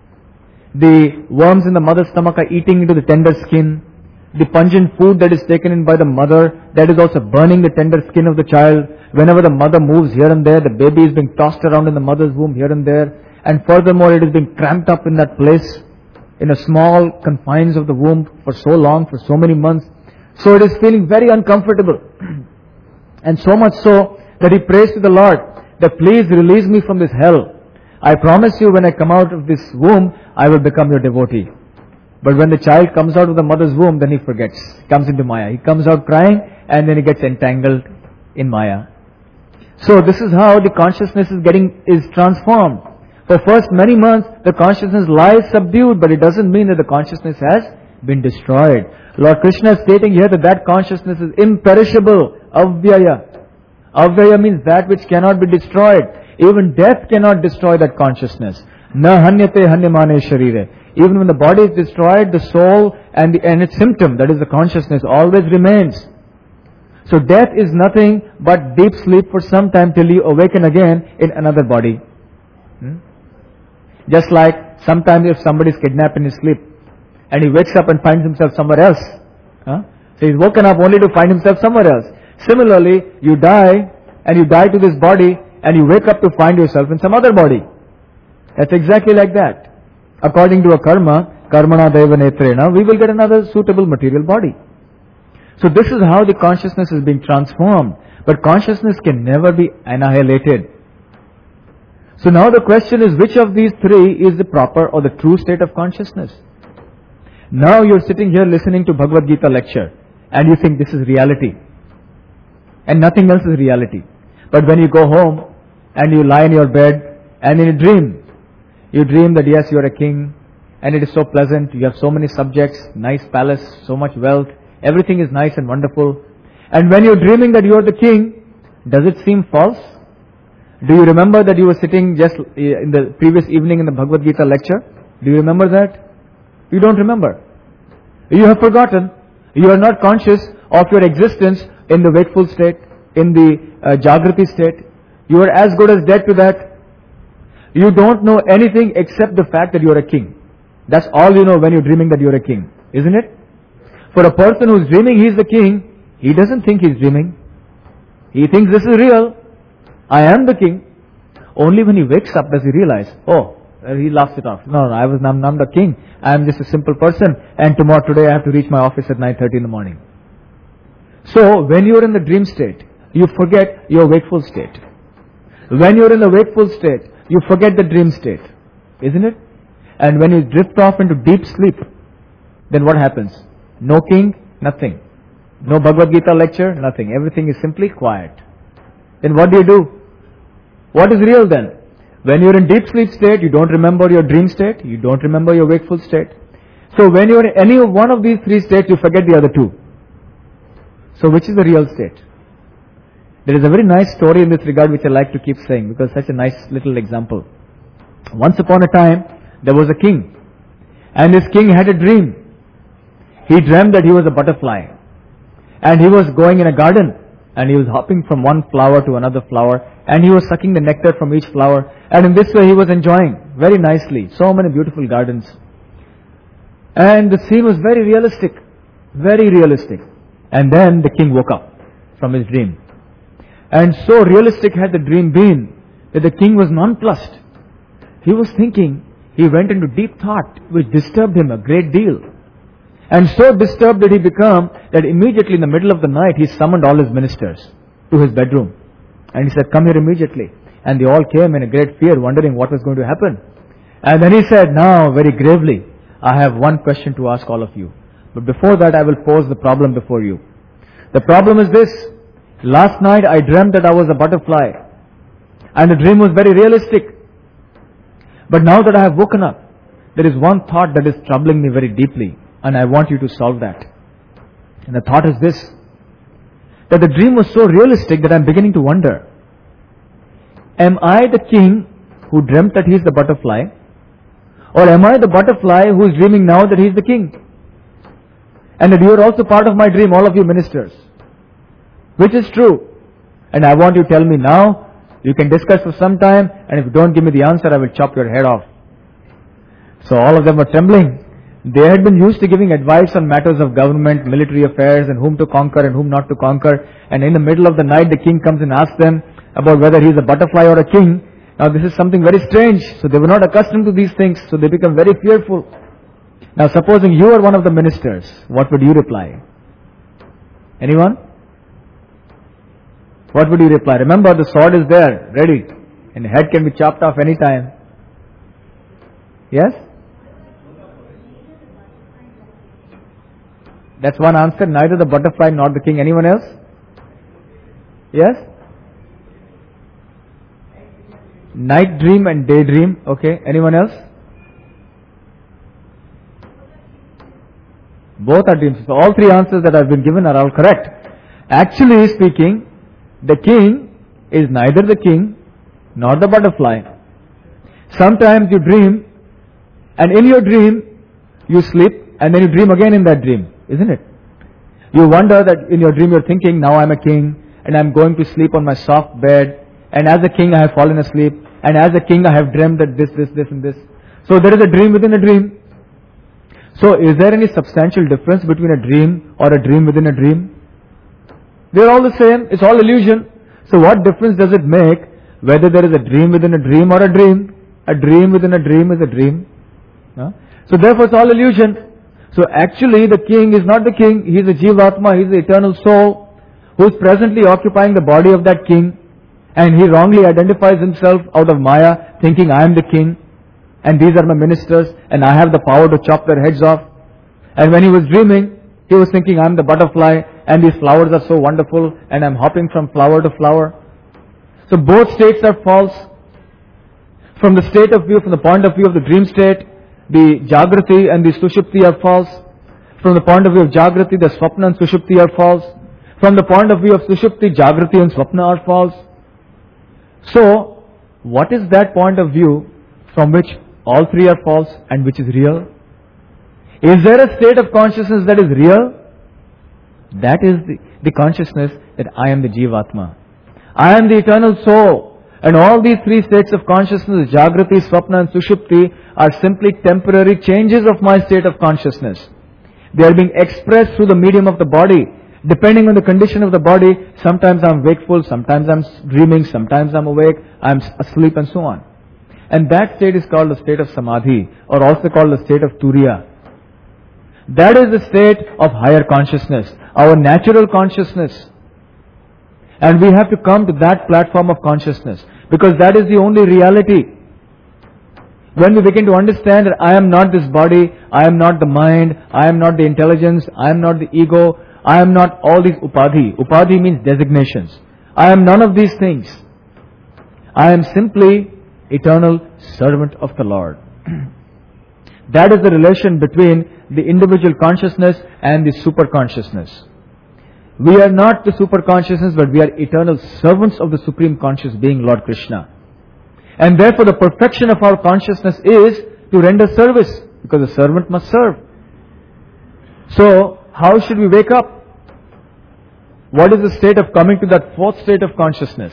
The worms in the mother's stomach are eating into the tender skin. The pungent food that is taken in by the mother, that is also burning the tender skin of the child. Whenever the mother moves here and there, the baby is being tossed around in the mother's womb here and there. And furthermore, it is being cramped up in that place, in a small confines of the womb for so long, for so many months. So it is feeling very uncomfortable. And so much so that he prays to the Lord that please release me from this hell. I promise you when I come out of this womb, I will become your devotee. But when the child comes out of the mother's womb, then he forgets. He comes into Maya. He comes out crying and then he gets entangled in Maya. So this is how the consciousness is transformed. For first many months, the consciousness lies subdued, but it doesn't mean that the consciousness has been destroyed. Lord Krishna is stating here that consciousness is imperishable, avyaya. Avyaya means that which cannot be destroyed. Even death cannot destroy that consciousness. Na hanyate hanyamane sharire. Even when the body is destroyed, the soul and its symptom, that is the consciousness, always remains. So death is nothing but deep sleep for some time till you awaken again in another body. Just like sometimes if somebody is kidnapped in his sleep and he wakes up and finds himself somewhere else. So he's woken up only to find himself somewhere else. Similarly, you die and you die to this body and you wake up to find yourself in some other body. That's exactly like that. According to a karma, karmana deva netrena, we will get another suitable material body. So this is how the consciousness is being transformed. But consciousness can never be annihilated. So now the question is, which of these three is the proper or the true state of consciousness? Now you're sitting here listening to Bhagavad Gita lecture and you think this is reality. And nothing else is reality. But when you go home and you lie in your bed and in a dream, you dream that yes, you're a king and it is so pleasant, you have so many subjects, nice palace, so much wealth, everything is nice and wonderful. And when you're dreaming that you're the king, does it seem false? Do you remember that you were sitting just in the previous evening in the Bhagavad Gita lecture? Do you remember that? You don't remember. You have forgotten. You are not conscious of your existence in the wakeful state, in the Jagrati state. You are as good as dead to that. You don't know anything except the fact that you are a king. That's all you know when you're dreaming that you're a king, isn't it? For a person who's dreaming he's the king, he doesn't think he's dreaming. He thinks this is real. I am the king. Only when he wakes up does he realize, oh, he laughs it off. No, I'm not the king. I am just a simple person and today I have to reach my office at 9:30 in the morning. So, when you are in the dream state, you forget your wakeful state. When you are in the wakeful state, you forget the dream state. Isn't it? And when you drift off into deep sleep, then what happens? No king, nothing. No Bhagavad Gita lecture, nothing. Everything is simply quiet. Then what do? What is real then? When you are in deep sleep state, you don't remember your dream state, you don't remember your wakeful state. So when you are in any one of these three states, you forget the other two. So which is the real state? There is a very nice story in this regard which I like to keep saying because such a nice little example. Once upon a time, there was a king. And this king had a dream. He dreamt that he was a butterfly. And he was going in a garden. And he was hopping from one flower to another flower. And he was sucking the nectar from each flower. And in this way he was enjoying very nicely. So many beautiful gardens. And the scene was very realistic. Very realistic. And then the king woke up from his dream. And so realistic had the dream been that the king was nonplussed. He was thinking, he went into deep thought which disturbed him a great deal. And so disturbed did he become that immediately in the middle of the night he summoned all his ministers to his bedroom. And he said, come here immediately. And they all came in a great fear, wondering what was going to happen. And then he said, now very gravely, I have one question to ask all of you. But before that I will pose the problem before you. The problem is this. Last night I dreamt that I was a butterfly. And the dream was very realistic. But now that I have woken up, there is one thought that is troubling me very deeply. And I want you to solve that. And the thought is this. That the dream was so realistic that I am beginning to wonder. Am I the king who dreamt that he is the butterfly? Or am I the butterfly who is dreaming now that he is the king? And that you are also part of my dream, all of you ministers. Which is true? And I want you to tell me now. You can discuss for some time. And if you don't give me the answer, I will chop your head off. So all of them were trembling. They had been used to giving advice on matters of government, military affairs, and whom to conquer and whom not to conquer. And in the middle of the night, the king comes and asks them about whether he is a butterfly or a king. Now this is something very strange. So they were not accustomed to these things. So they become very fearful. Now supposing you are one of the ministers, what would you reply? Anyone? What would you reply? Remember, the sword is there, ready, and the head can be chopped off any time. Yes? That's one answer. Neither the butterfly nor the king. Anyone else? Yes? Night dream and daydream. Okay. Anyone else? Both are dreams. So all three answers that have been given are all correct. Actually speaking, the king is neither the king nor the butterfly. Sometimes you dream, and in your dream you sleep, and then you dream again in that dream. Isn't it? You wonder that in your dream you're thinking, now I'm a king, and I'm going to sleep on my soft bed, and as a king I have fallen asleep, and as a king I have dreamed that this and this. So there is a dream within a dream. So is there any substantial difference between a dream or a dream within a dream? They're all the same. It's all illusion. So what difference does it make whether there is a dream within a dream or a dream? A dream within a dream is a dream. So therefore it's all illusion. So actually the king is not the king. He is a Jivatma. He is the eternal soul who is presently occupying the body of that king. And he wrongly identifies himself out of Maya, thinking I am the king. And these are my ministers, and I have the power to chop their heads off. And when he was dreaming, he was thinking, I'm the butterfly, and these flowers are so wonderful, and I'm hopping from flower to flower. So both states are false. From the state of view, from the point of view of the dream state, the Jagrati and the Sushupti are false. From the point of view of Jagrati, the Swapna and Sushupti are false. From the point of view of Sushupti, Jagrati and Swapna are false. So, what is that point of view from which all three are false and which is real? Is there a state of consciousness that is real? That is the consciousness that I am the Jivatma. I am the eternal soul. And all these three states of consciousness, Jagrati, Swapna and Sushupti, are simply temporary changes of my state of consciousness. They are being expressed through the medium of the body. Depending on the condition of the body, sometimes I'm wakeful, sometimes I'm dreaming, sometimes I'm awake, I'm asleep and so on. And that state is called the state of Samadhi, or also called the state of Turiya. That is the state of higher consciousness, our natural consciousness. And we have to come to that platform of consciousness, because that is the only reality. When we begin to understand that I am not this body, I am not the mind, I am not the intelligence, I am not the ego, I am not all these upadhi. Upadhi means designations. I am none of these things. I am simply eternal servant of the Lord. That is the relation between the individual consciousness and the super consciousness. We are not the super consciousness, but we are eternal servants of the Supreme Conscious Being, Lord Krishna. And therefore the perfection of our consciousness is to render service, because the servant must serve. So, how should we wake up? What is the state of coming to that fourth state of consciousness?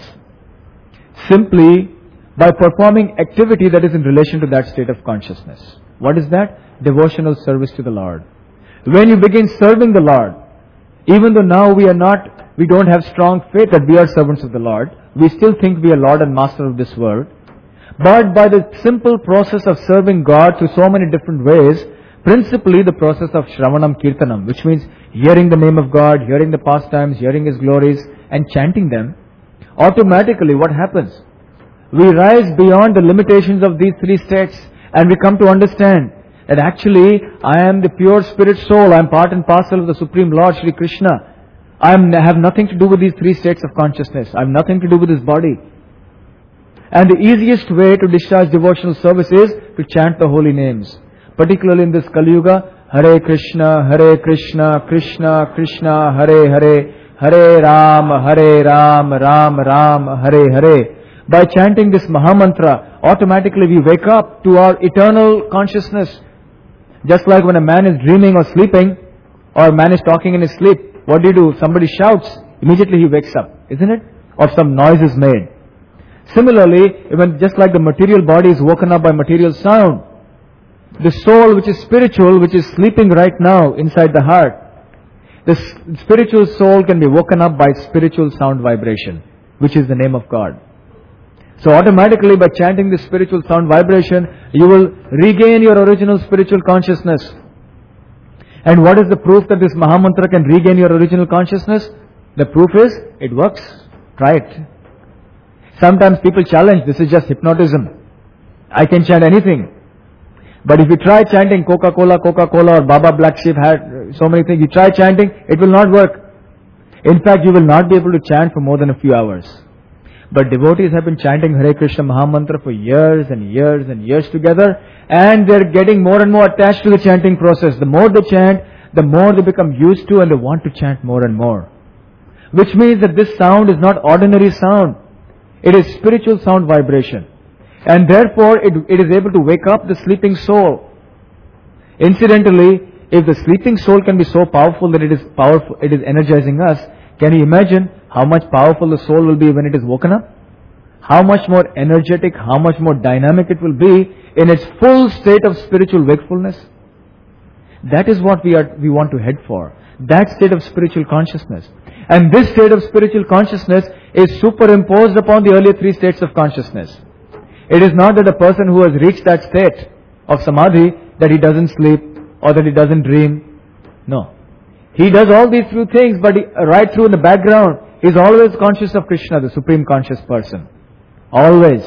Simply by performing activity that is in relation to that state of consciousness. What is that? Devotional service to the Lord. When you begin serving the Lord, even though now we don't have strong faith that we are servants of the Lord, we still think we are Lord and Master of this world. But by the simple process of serving God through so many different ways, principally the process of Shravanam Kirtanam, which means hearing the name of God, hearing the pastimes, hearing His glories, and chanting them, automatically what happens? We rise beyond the limitations of these three states, and we come to understand that actually I am the pure spirit soul, I am part and parcel of the Supreme Lord Shri Krishna. I have nothing to do with these three states of consciousness. I have nothing to do with this body. And the easiest way to discharge devotional service is to chant the holy names. Particularly in this Kali Yuga, Hare Krishna, Krishna Krishna, Hare Hare, Hare Ram, Ram Ram, Hare Hare. By chanting this Mahamantra, automatically we wake up to our eternal consciousness. Just like when a man is dreaming or sleeping, or a man is talking in his sleep, what do? Somebody shouts, immediately he wakes up, isn't it? Or some noise is made. Similarly, even just like the material body is woken up by material sound, the soul which is spiritual, which is sleeping right now inside the heart, the spiritual soul can be woken up by spiritual sound vibration, which is the name of God. So automatically by chanting this spiritual sound vibration, you will regain your original spiritual consciousness. And what is the proof that this Mahamantra can regain your original consciousness? The proof is, it works. Try it. Sometimes people challenge, this is just hypnotism. I can chant anything. But if you try chanting Coca-Cola or Baba Black Sheep had so many things, you try chanting, it will not work. In fact, you will not be able to chant for more than a few hours. But devotees have been chanting Hare Krishna Mahamantra for years and years and years together, and they are getting more and more attached to the chanting process. The more they chant, the more they become used to, and they want to chant more and more. Which means that this sound is not ordinary sound. It is spiritual sound vibration. And therefore, it is able to wake up the sleeping soul. Incidentally, if the sleeping soul can be so powerful that it is energizing us, can you imagine how much powerful the soul will be when it is woken up? How much more energetic, how much more dynamic it will be in its full state of spiritual wakefulness? That is what we want to head for. That state of spiritual consciousness. And this state of spiritual consciousness is superimposed upon the earlier three states of consciousness. It is not that a person who has reached that state of samadhi, that he doesn't sleep or that he doesn't dream. No. He does all these few things, but right through in the background, he is always conscious of Krishna, the supreme conscious person. Always.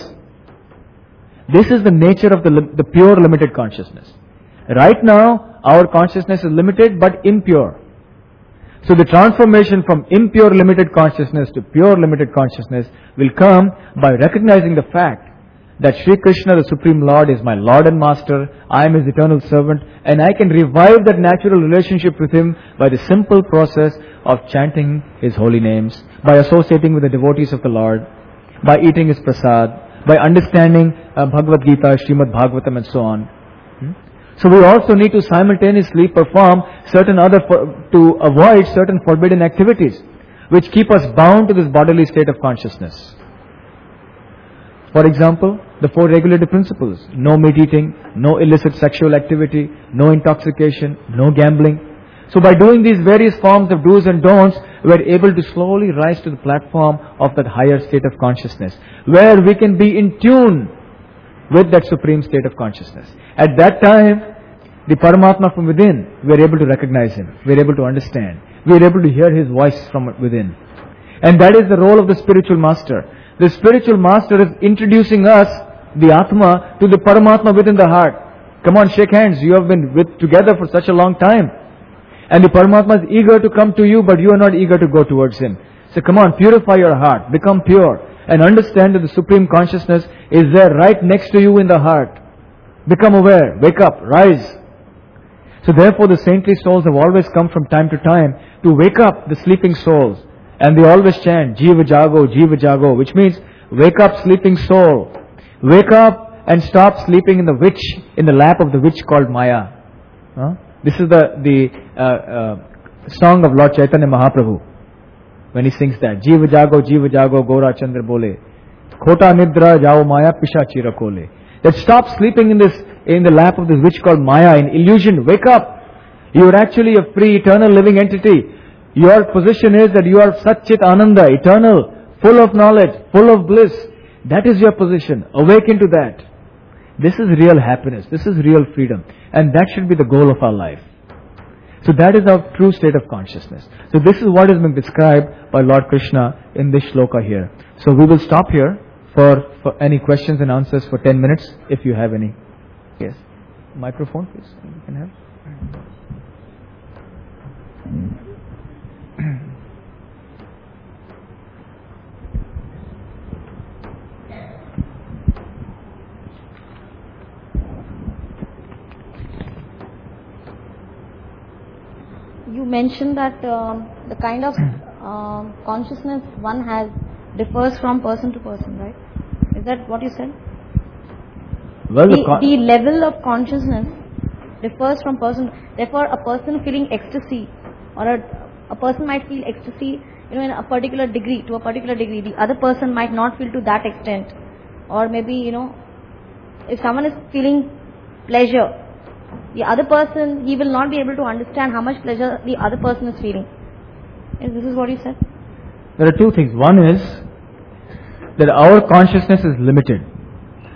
This is the nature of the pure limited consciousness. Right now, our consciousness is limited but impure. So the transformation from impure limited consciousness to pure limited consciousness will come by recognizing the fact that Sri Krishna, the Supreme Lord, is my Lord and Master, I am His eternal servant, and I can revive that natural relationship with Him by the simple process of chanting His holy names, by associating with the devotees of the Lord, by eating His prasad, by understanding Bhagavad Gita, Srimad Bhagavatam and so on. So we also need to simultaneously perform to avoid certain forbidden activities which keep us bound to this bodily state of consciousness. For example, the four regulative principles: no meat eating, no illicit sexual activity, no intoxication, no gambling. So by doing these various forms of do's and don'ts, we are able to slowly rise to the platform of that higher state of consciousness, where we can be in tune with that supreme state of consciousness. At that time, the Paramatma from within, we are able to recognize Him, we are able to understand, we are able to hear His voice from within. And that is the role of the spiritual master. The spiritual master is introducing us, the Atma, to the Paramatma within the heart. Come on, shake hands. You have been together for such a long time. And the Paramatma is eager to come to you, but you are not eager to go towards Him. So come on, purify your heart, become pure, and understand that the Supreme Consciousness is there right next to you in the heart. Become aware, wake up, rise. So therefore the saintly souls have always come from time to time to wake up the sleeping souls. And they always chant, Jiva Jago, which means, wake up sleeping soul. Wake up and stop sleeping in the lap of the witch called Maya. This is the song of Lord Chaitanya Mahaprabhu. When he sings that, Jiva Jago, Gora Chandra Bole. Khota Nidra Jao Maya Pisha Chira Kole. That stop sleeping in the lap of this witch called Maya, in illusion. Wake up. You are actually a free, eternal living entity. Your position is that you are Satchit Ananda, eternal, full of knowledge, full of bliss. That is your position. Awaken to that. This is real happiness. This is real freedom. And that should be the goal of our life. So that is our true state of consciousness. So this is what is being described by Lord Krishna in this shloka here. So we will stop here for any questions and answers for 10 minutes if you have any. Yes. Microphone please. You can have. You mentioned that the kind of consciousness one has differs from person to person, right? Is that what you said? Well, the level of consciousness differs from person. Therefore, a person feeling ecstasy, or a person might feel ecstasy, in a particular degree, to a particular degree. The other person might not feel to that extent, or maybe if someone is feeling pleasure, the other person, he will not be able to understand how much pleasure the other person is feeling. This is what you said? There are two things. One is that our consciousness is limited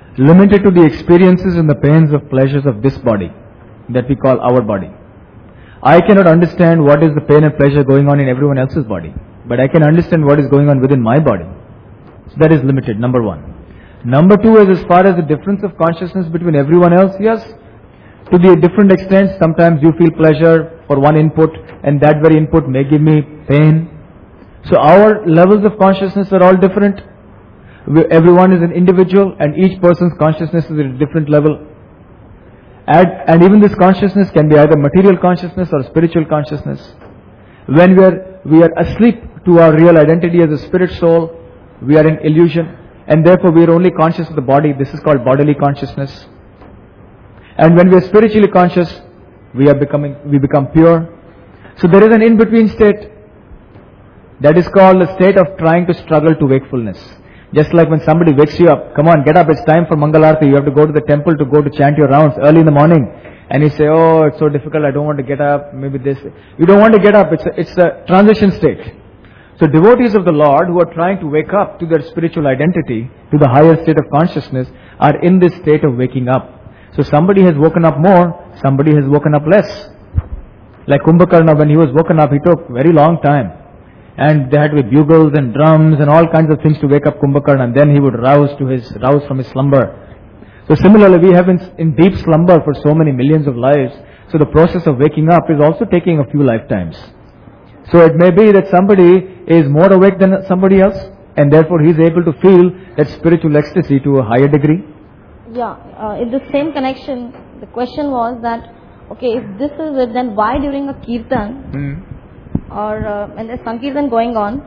to the experiences and the pains of pleasures of this body that we call our body. I cannot understand what is the pain and pleasure going on in everyone else's body, but I can understand what is going on within my body. So that is limited, number one. Number two is as far as the difference of consciousness between everyone else, yes, to the different extent, sometimes you feel pleasure for one input and that very input may give me pain. So our levels of consciousness are all different. Everyone is an individual and each person's consciousness is at a different level. And even this consciousness can be either material consciousness or spiritual consciousness. When we are asleep to our real identity as a spirit soul, we are in illusion and therefore we are only conscious of the body. This is called bodily consciousness. And when we are spiritually conscious, we become pure. So there is an in-between state. That is called a state of trying to struggle to wakefulness. Just like when somebody wakes you up, come on, get up, it's time for Mangalarti. You have to go to the temple to go to chant your rounds early in the morning. And you say, oh, it's so difficult, I don't want to get up, maybe this. You don't want to get up, it's a transition state. So devotees of the Lord who are trying to wake up to their spiritual identity, to the higher state of consciousness, are in this state of waking up. So somebody has woken up more, somebody has woken up less. Like Kumbhakarna, when he was woken up, he took very long time. And there had to be bugles and drums and all kinds of things to wake up Kumbhakarna, and then he would rouse from his slumber. So similarly, we have been in deep slumber for so many millions of lives. So the process of waking up is also taking a few lifetimes. So it may be that somebody is more awake than somebody else, and therefore he is able to feel that spiritual ecstasy to a higher degree. Yeah, in the same connection, the question was that, okay, if this is it, then why during a kirtan, or when there's Sankirtan going on,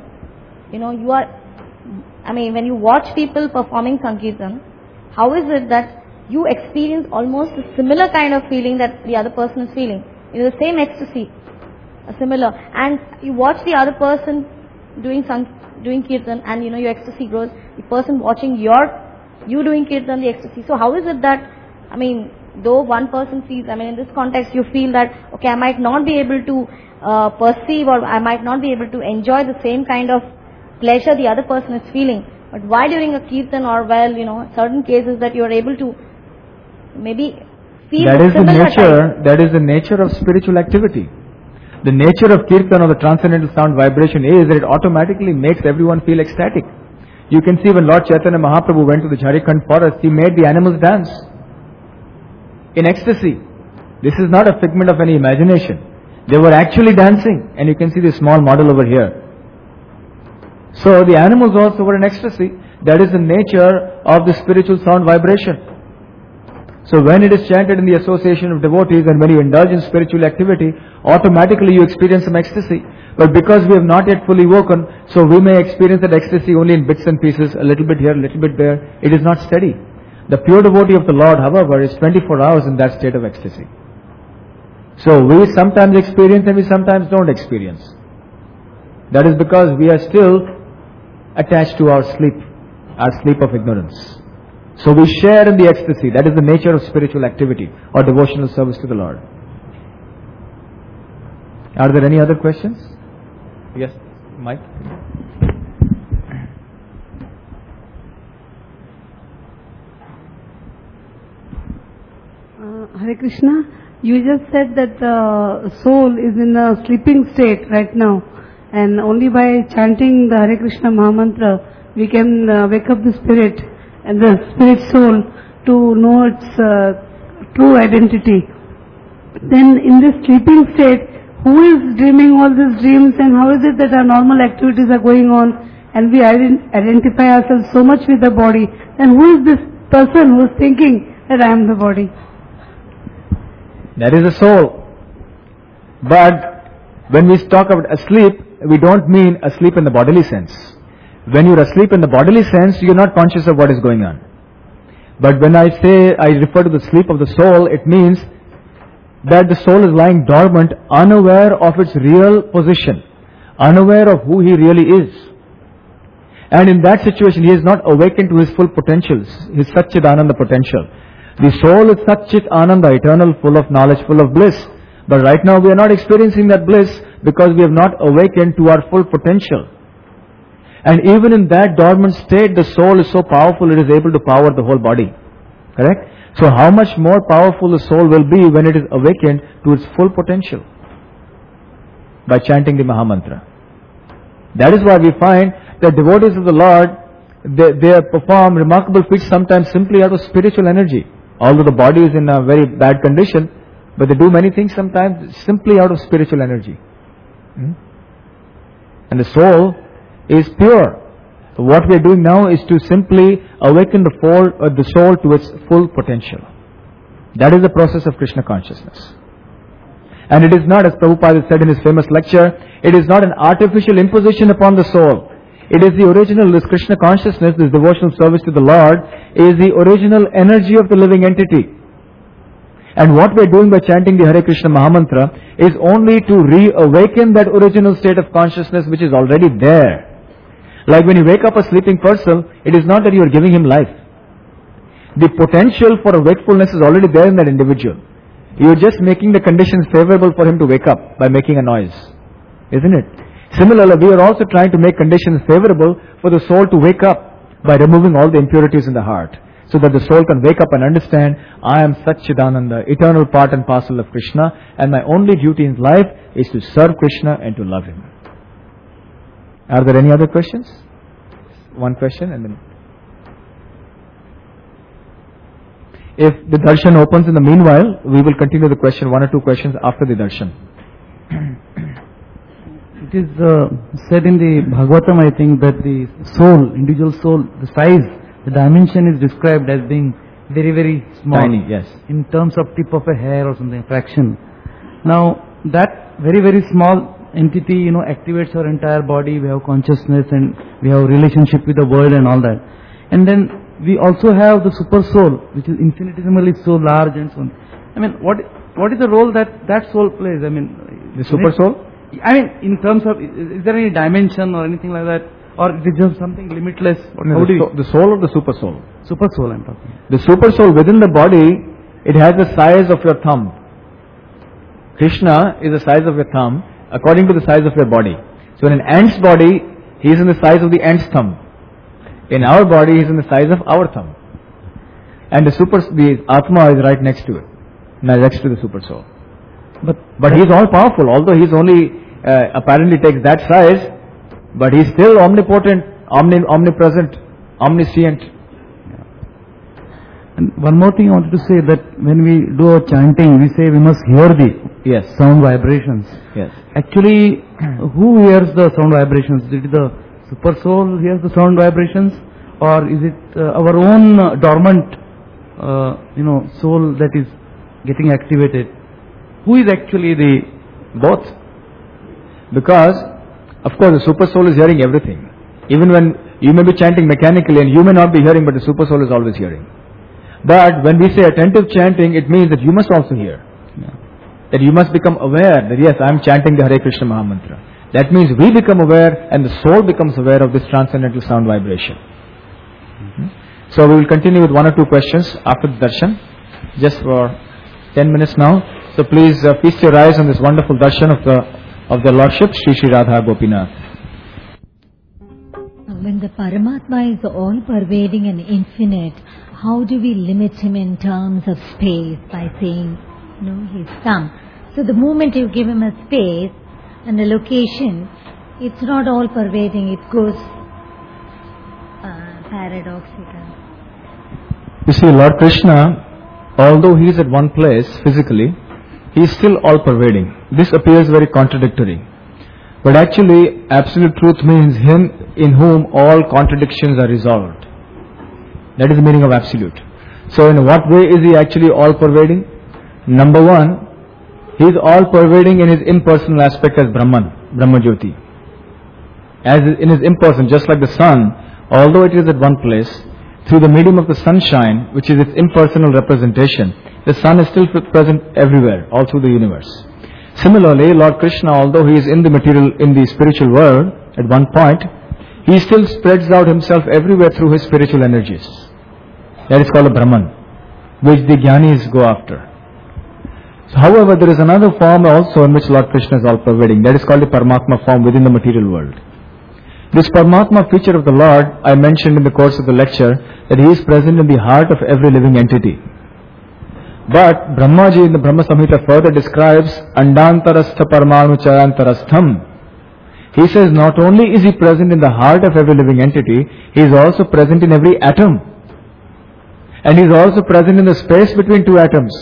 when you watch people performing Sankirtan, how is it that you experience almost a similar kind of feeling that the other person is feeling? The same ecstasy, a similar, and you watch the other person doing Kirtan and your ecstasy grows, the person watching you doing Kirtan, the ecstasy. So how is it that, though one person feels, in this context you feel that, okay, I might not be able to perceive or I might not be able to enjoy the same kind of pleasure the other person is feeling. But why during a kirtan or certain cases that you are able to maybe feel that is similar That is the nature of spiritual activity. The nature of kirtan or the transcendental sound vibration is that it automatically makes everyone feel ecstatic. You can see when Lord Chaitanya Mahaprabhu went to the Jharkhand forest, he made the animals dance in ecstasy. This is not a figment of any imagination. They were actually dancing, and you can see the small model over here. So the animals also were in ecstasy. That is the nature of the spiritual sound vibration. So when it is chanted in the association of devotees and when you indulge in spiritual activity, automatically you experience some ecstasy. But because we have not yet fully woken, so we may experience that ecstasy only in bits and pieces, a little bit here, a little bit there. It is not steady. The pure devotee of the Lord, however, is 24 hours in that state of ecstasy. So we sometimes experience and we sometimes don't experience. That is because we are still attached to our sleep of ignorance. So we share in the ecstasy. That is the nature of spiritual activity or devotional service to the Lord. Are there any other questions? Yes, Mike? Hare Krishna. You just said that the soul is in a sleeping state right now, and only by chanting the Hare Krishna Mahamantra we can wake up the spirit and the spirit soul to know its true identity. Then in this sleeping state, who is dreaming all these dreams, and how is it that our normal activities are going on and we identify ourselves so much with the body? And who is this person who is thinking that I am the body? That is the soul. But when we talk about asleep, we don't mean asleep in the bodily sense. When you're asleep in the bodily sense, you're not conscious of what is going on. But when I refer to the sleep of the soul, it means that the soul is lying dormant, unaware of its real position, unaware of who he really is. And in that situation, he is not awakened to his full potentials, his Satchidananda potential. The soul is Satchit Ananda, eternal, full of knowledge, full of bliss. But right now we are not experiencing that bliss because we have not awakened to our full potential. And even in that dormant state, the soul is so powerful, it is able to power the whole body. Correct? So how much more powerful the soul will be when it is awakened to its full potential. by chanting the Mahamantra. That is why we find that devotees of the Lord, they perform remarkable feats sometimes simply out of spiritual energy. Although the body is in a very bad condition, but they do many things sometimes simply out of spiritual energy. And the soul is pure. So what we are doing now is to simply awaken the soul to its full potential. That is the process of Krishna consciousness. And it is not, as Prabhupada said in his famous lecture, it is not an artificial imposition upon the soul. It is the original, this Krishna consciousness, this devotional service to the Lord, is the original energy of the living entity. And what we are doing by chanting the Hare Krishna Mahamantra is only to reawaken that original state of consciousness which is already there. Like when you wake up a sleeping person, it is not that you are giving him life. The potential for a wakefulness is already there in that individual. You are just making the conditions favorable for him to wake up by making a noise. Isn't it? Similarly, we are also trying to make conditions favorable for the soul to wake up by removing all the impurities in the heart, so that the soul can wake up and understand, I am Satchidananda, eternal part and parcel of Krishna, and my only duty in life is to serve Krishna and to love him. Are there any other questions? One question and then... If the darshan opens in the meanwhile, we will continue the question, one or two questions after the darshan. It is said in the Bhagavatam, I think, that the soul, individual soul, the size, the dimension is described as being very, very small. Tiny, yes. In terms of tip of a hair or something, fraction. Now, that very, very small entity, activates our entire body. We have consciousness and we have relationship with the world and all that. And then we also have the super soul, which is infinitesimally so large and so on. I mean, what is the role that soul plays? I mean, the super soul? I mean, in terms of, is there any dimension or anything like that? Or is it just something limitless? The soul or the super soul? Super soul I'm talking. The super soul within the body, it has the size of your thumb. Krishna is the size of your thumb according to the size of your body. So in an ant's body, he is in the size of the ant's thumb. In our body, he is in the size of our thumb. And the Atma is right next to it, next to the super soul. But he is all powerful, although he is only apparently takes that size, but he is still omnipotent, omnipresent, omniscient. And one more thing I wanted to say, that when we do our chanting, we say we must hear the sound vibrations. Yes. Actually, who hears the sound vibrations? Is it the super soul hears the sound vibrations, or is it our own dormant, soul that is getting activated? Who is actually the both? Because, of course, the super soul is hearing everything. Even when you may be chanting mechanically and you may not be hearing, but the super soul is always hearing. But when we say attentive chanting, it means that you must also hear. That you must become aware that yes, I am chanting the Hare Krishna Mahamantra. That means we become aware and the soul becomes aware of this transcendental sound vibration. So we will continue with one or two questions after the darshan, just for 10 minutes now. So please feast your eyes on this wonderful darshan of their Lordship, Shri Shri Radha Gopinath. When the Paramatma is all-pervading and infinite, how do we limit him in terms of space by saying, he's come? So the moment you give him a space and a location, it's not all-pervading, it goes paradoxical. You see, Lord Krishna, although he is at one place physically, he is still all-pervading. This appears very contradictory. But actually, absolute truth means him in whom all contradictions are resolved. That is the meaning of absolute. So in what way is he actually all-pervading? Number one, he is all-pervading in his impersonal aspect as Brahman, Brahmajyoti. As in his impersonal, just like the sun, although it is at one place, through the medium of the sunshine, which is its impersonal representation, the sun is still present everywhere, all through the universe. Similarly, Lord Krishna, although he is in the spiritual world, at one point, he still spreads out himself everywhere through his spiritual energies. That is called a Brahman, which the Jnanis go after. So, however, there is another form also in which Lord Krishna is all-pervading. That is called the Paramatma form within the material world. This Paramatma feature of the Lord, I mentioned in the course of the lecture, that he is present in the heart of every living entity. But Brahmaji in the Brahma Samhita further describes Andantarastha Parmanu Chayantarastham. He says not only is he present in the heart of every living entity, he is also present in every atom. And he is also present in the space between two atoms.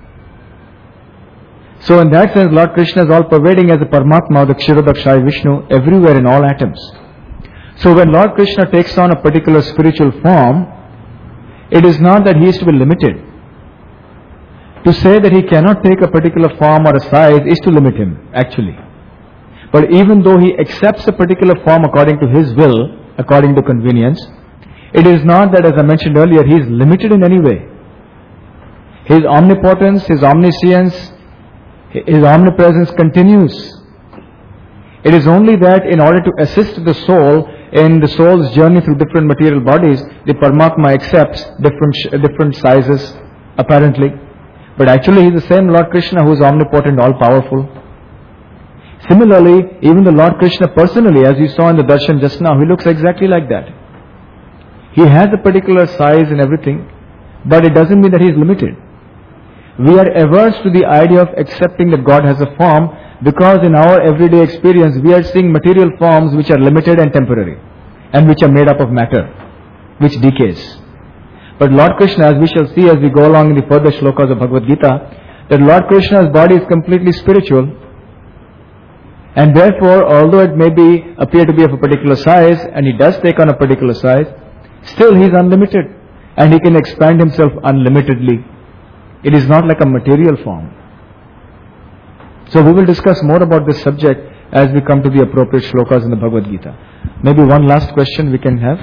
So in that sense, Lord Krishna is all pervading as a Paramatma, the Kshirodakshai Vishnu, everywhere in all atoms. So when Lord Krishna takes on a particular spiritual form, it is not that he is to be limited. To say that he cannot take a particular form or a size is to limit him, actually. But even though he accepts a particular form according to his will, according to convenience, it is not that, as I mentioned earlier, he is limited in any way. His omnipotence, his omniscience, his omnipresence continues. It is only that in order to assist the soul in the soul's journey through different material bodies, the Paramatma accepts different sizes, apparently. But actually he is the same Lord Krishna who is omnipotent, all-powerful. Similarly, even the Lord Krishna personally, as you saw in the darshan just now, he looks exactly like that. He has a particular size and everything, but it doesn't mean that he is limited. We are averse to the idea of accepting that God has a form, because in our everyday experience we are seeing material forms which are limited and temporary, and which are made up of matter, which decays. But Lord Krishna, as we shall see as we go along in the further shlokas of Bhagavad Gita, that Lord Krishna's body is completely spiritual, and therefore, although it may appear to be of a particular size, and he does take on a particular size, still he is unlimited, and he can expand himself unlimitedly. It is not like a material form. So we will discuss more about this subject as we come to the appropriate shlokas in the Bhagavad Gita. Maybe one last question we can have.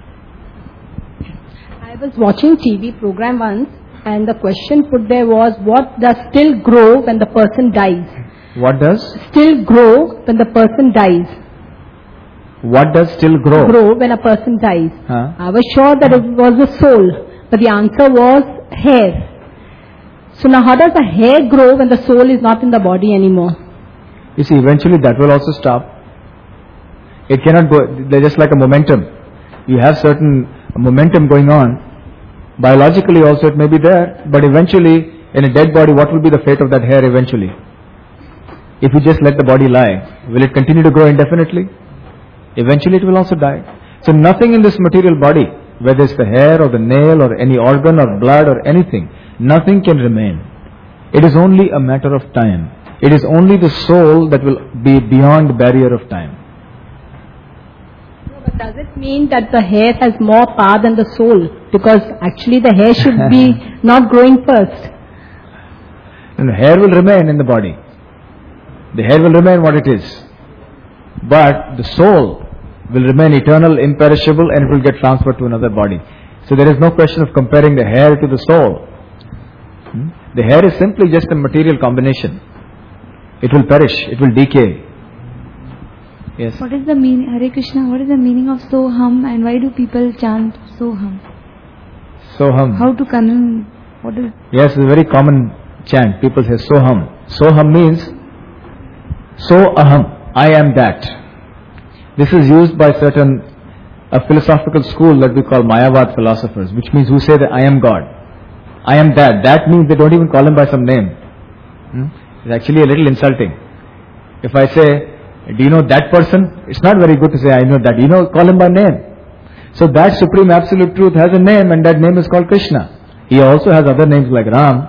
I was watching TV program once, and the question put there was, what does still grow when the person dies? What does? Still grow when the person dies. What does still grow? Grow when a person dies. Huh? I was sure that it was the soul, but the answer was hair. So now how does the hair grow when the soul is not in the body anymore? You see, eventually that will also stop. It cannot go, they're just like a momentum. You have certain momentum going on. Biologically also it may be there, but eventually in a dead body, what will be the fate of that hair eventually? If you just let the body lie, will it continue to grow indefinitely? Eventually it will also die. So nothing in this material body, whether it's the hair or the nail or any organ or blood or anything, nothing can remain. It is only a matter of time. It is only the soul that will be beyond the barrier of time. No, but does it mean that the hair has more power than the soul? Because actually the hair should be not growing first. And the hair will remain in the body. The hair will remain what it is. But the soul will remain eternal, imperishable, and it will get transferred to another body. So there is no question of comparing the hair to the soul. The hair is simply just a material combination. It will perish, it will decay. Yes. What is the meaning, Hare Krishna, what is the meaning of Soham, and why do people chant Soham? Soham. How to convey, what is? Yes, it's a very common chant. People say Soham. Soham means So Aham, I am that. This is used by a philosophical school that we call Mayavad philosophers, which means who say that I am God. I am that. That means they don't even call him by some name. It's actually a little insulting. If I say, do you know that person? It's not very good to say I know that. Call him by name. So that Supreme Absolute Truth has a name, and that name is called Krishna. He also has other names like Ram.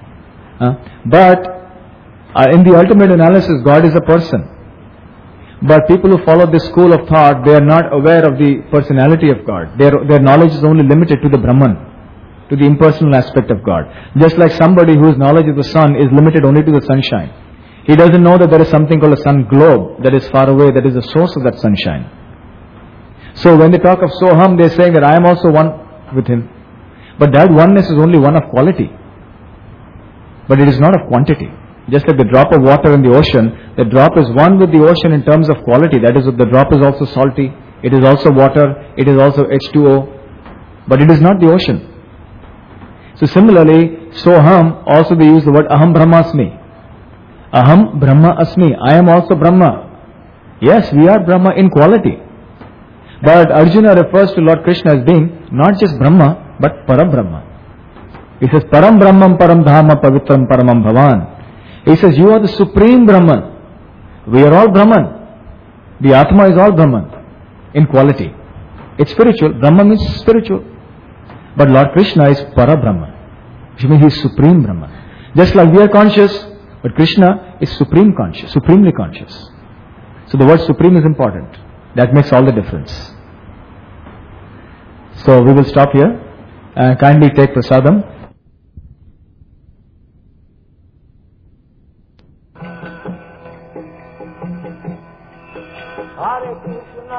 But in the ultimate analysis, God is a person. But people who follow this school of thought, they are not aware of the personality of God. Their knowledge is only limited to the Brahman, to the impersonal aspect of God. Just like somebody whose knowledge of the sun is limited only to the sunshine. He doesn't know that there is something called a sun globe that is far away, that is the source of that sunshine. So when they talk of Soham, they are saying that I am also one with him. But that oneness is only one of quality. But it is not of quantity. Just like the drop of water in the ocean, the drop is one with the ocean in terms of quality. That is, the drop is also salty, it is also water, it is also H2O, but it is not the ocean. So similarly, Soham, also they use the word Aham Brahmasmi. Aham Brahma Asmi, I am also Brahma. Yes, we are Brahma in quality. But Arjuna refers to Lord Krishna as being not just Brahma, but Parabrahma. He says, Param Brahman Param Dhamma Pavitram Paramam Bhavan. He says, you are the supreme Brahman. We are all Brahman. The Atma is all Brahman in quality. It's spiritual. Brahman means spiritual. But Lord Krishna is Para Brahman, which means He is supreme Brahman. Just like we are conscious, but Krishna is supreme conscious, supremely conscious. So the word supreme is important. That makes all the difference. So we will stop here and kindly take prasadam. Hare Krishna,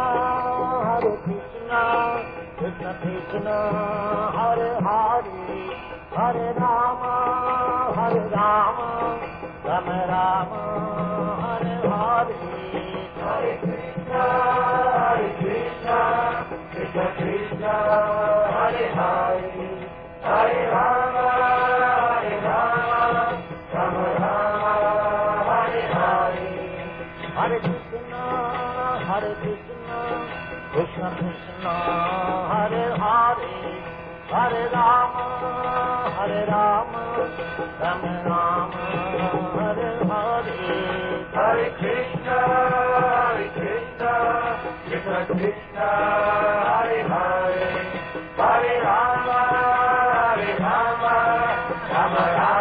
Krishna Krishna, Hare Hare, Hare Rama, Rama Rama, Hare Hare. Hare Krishna, Krishna Krishna, Hare Hare, Hare Rama, Rama Rama, Hare Hare. Hare Krishna, Krishna Krishna, Hare Hare, Hare Rama, Rama Rama, Hare Hare. Hare Krishna, Krishna Krishna, Hare Hare, Hare Rama, Rama Rama.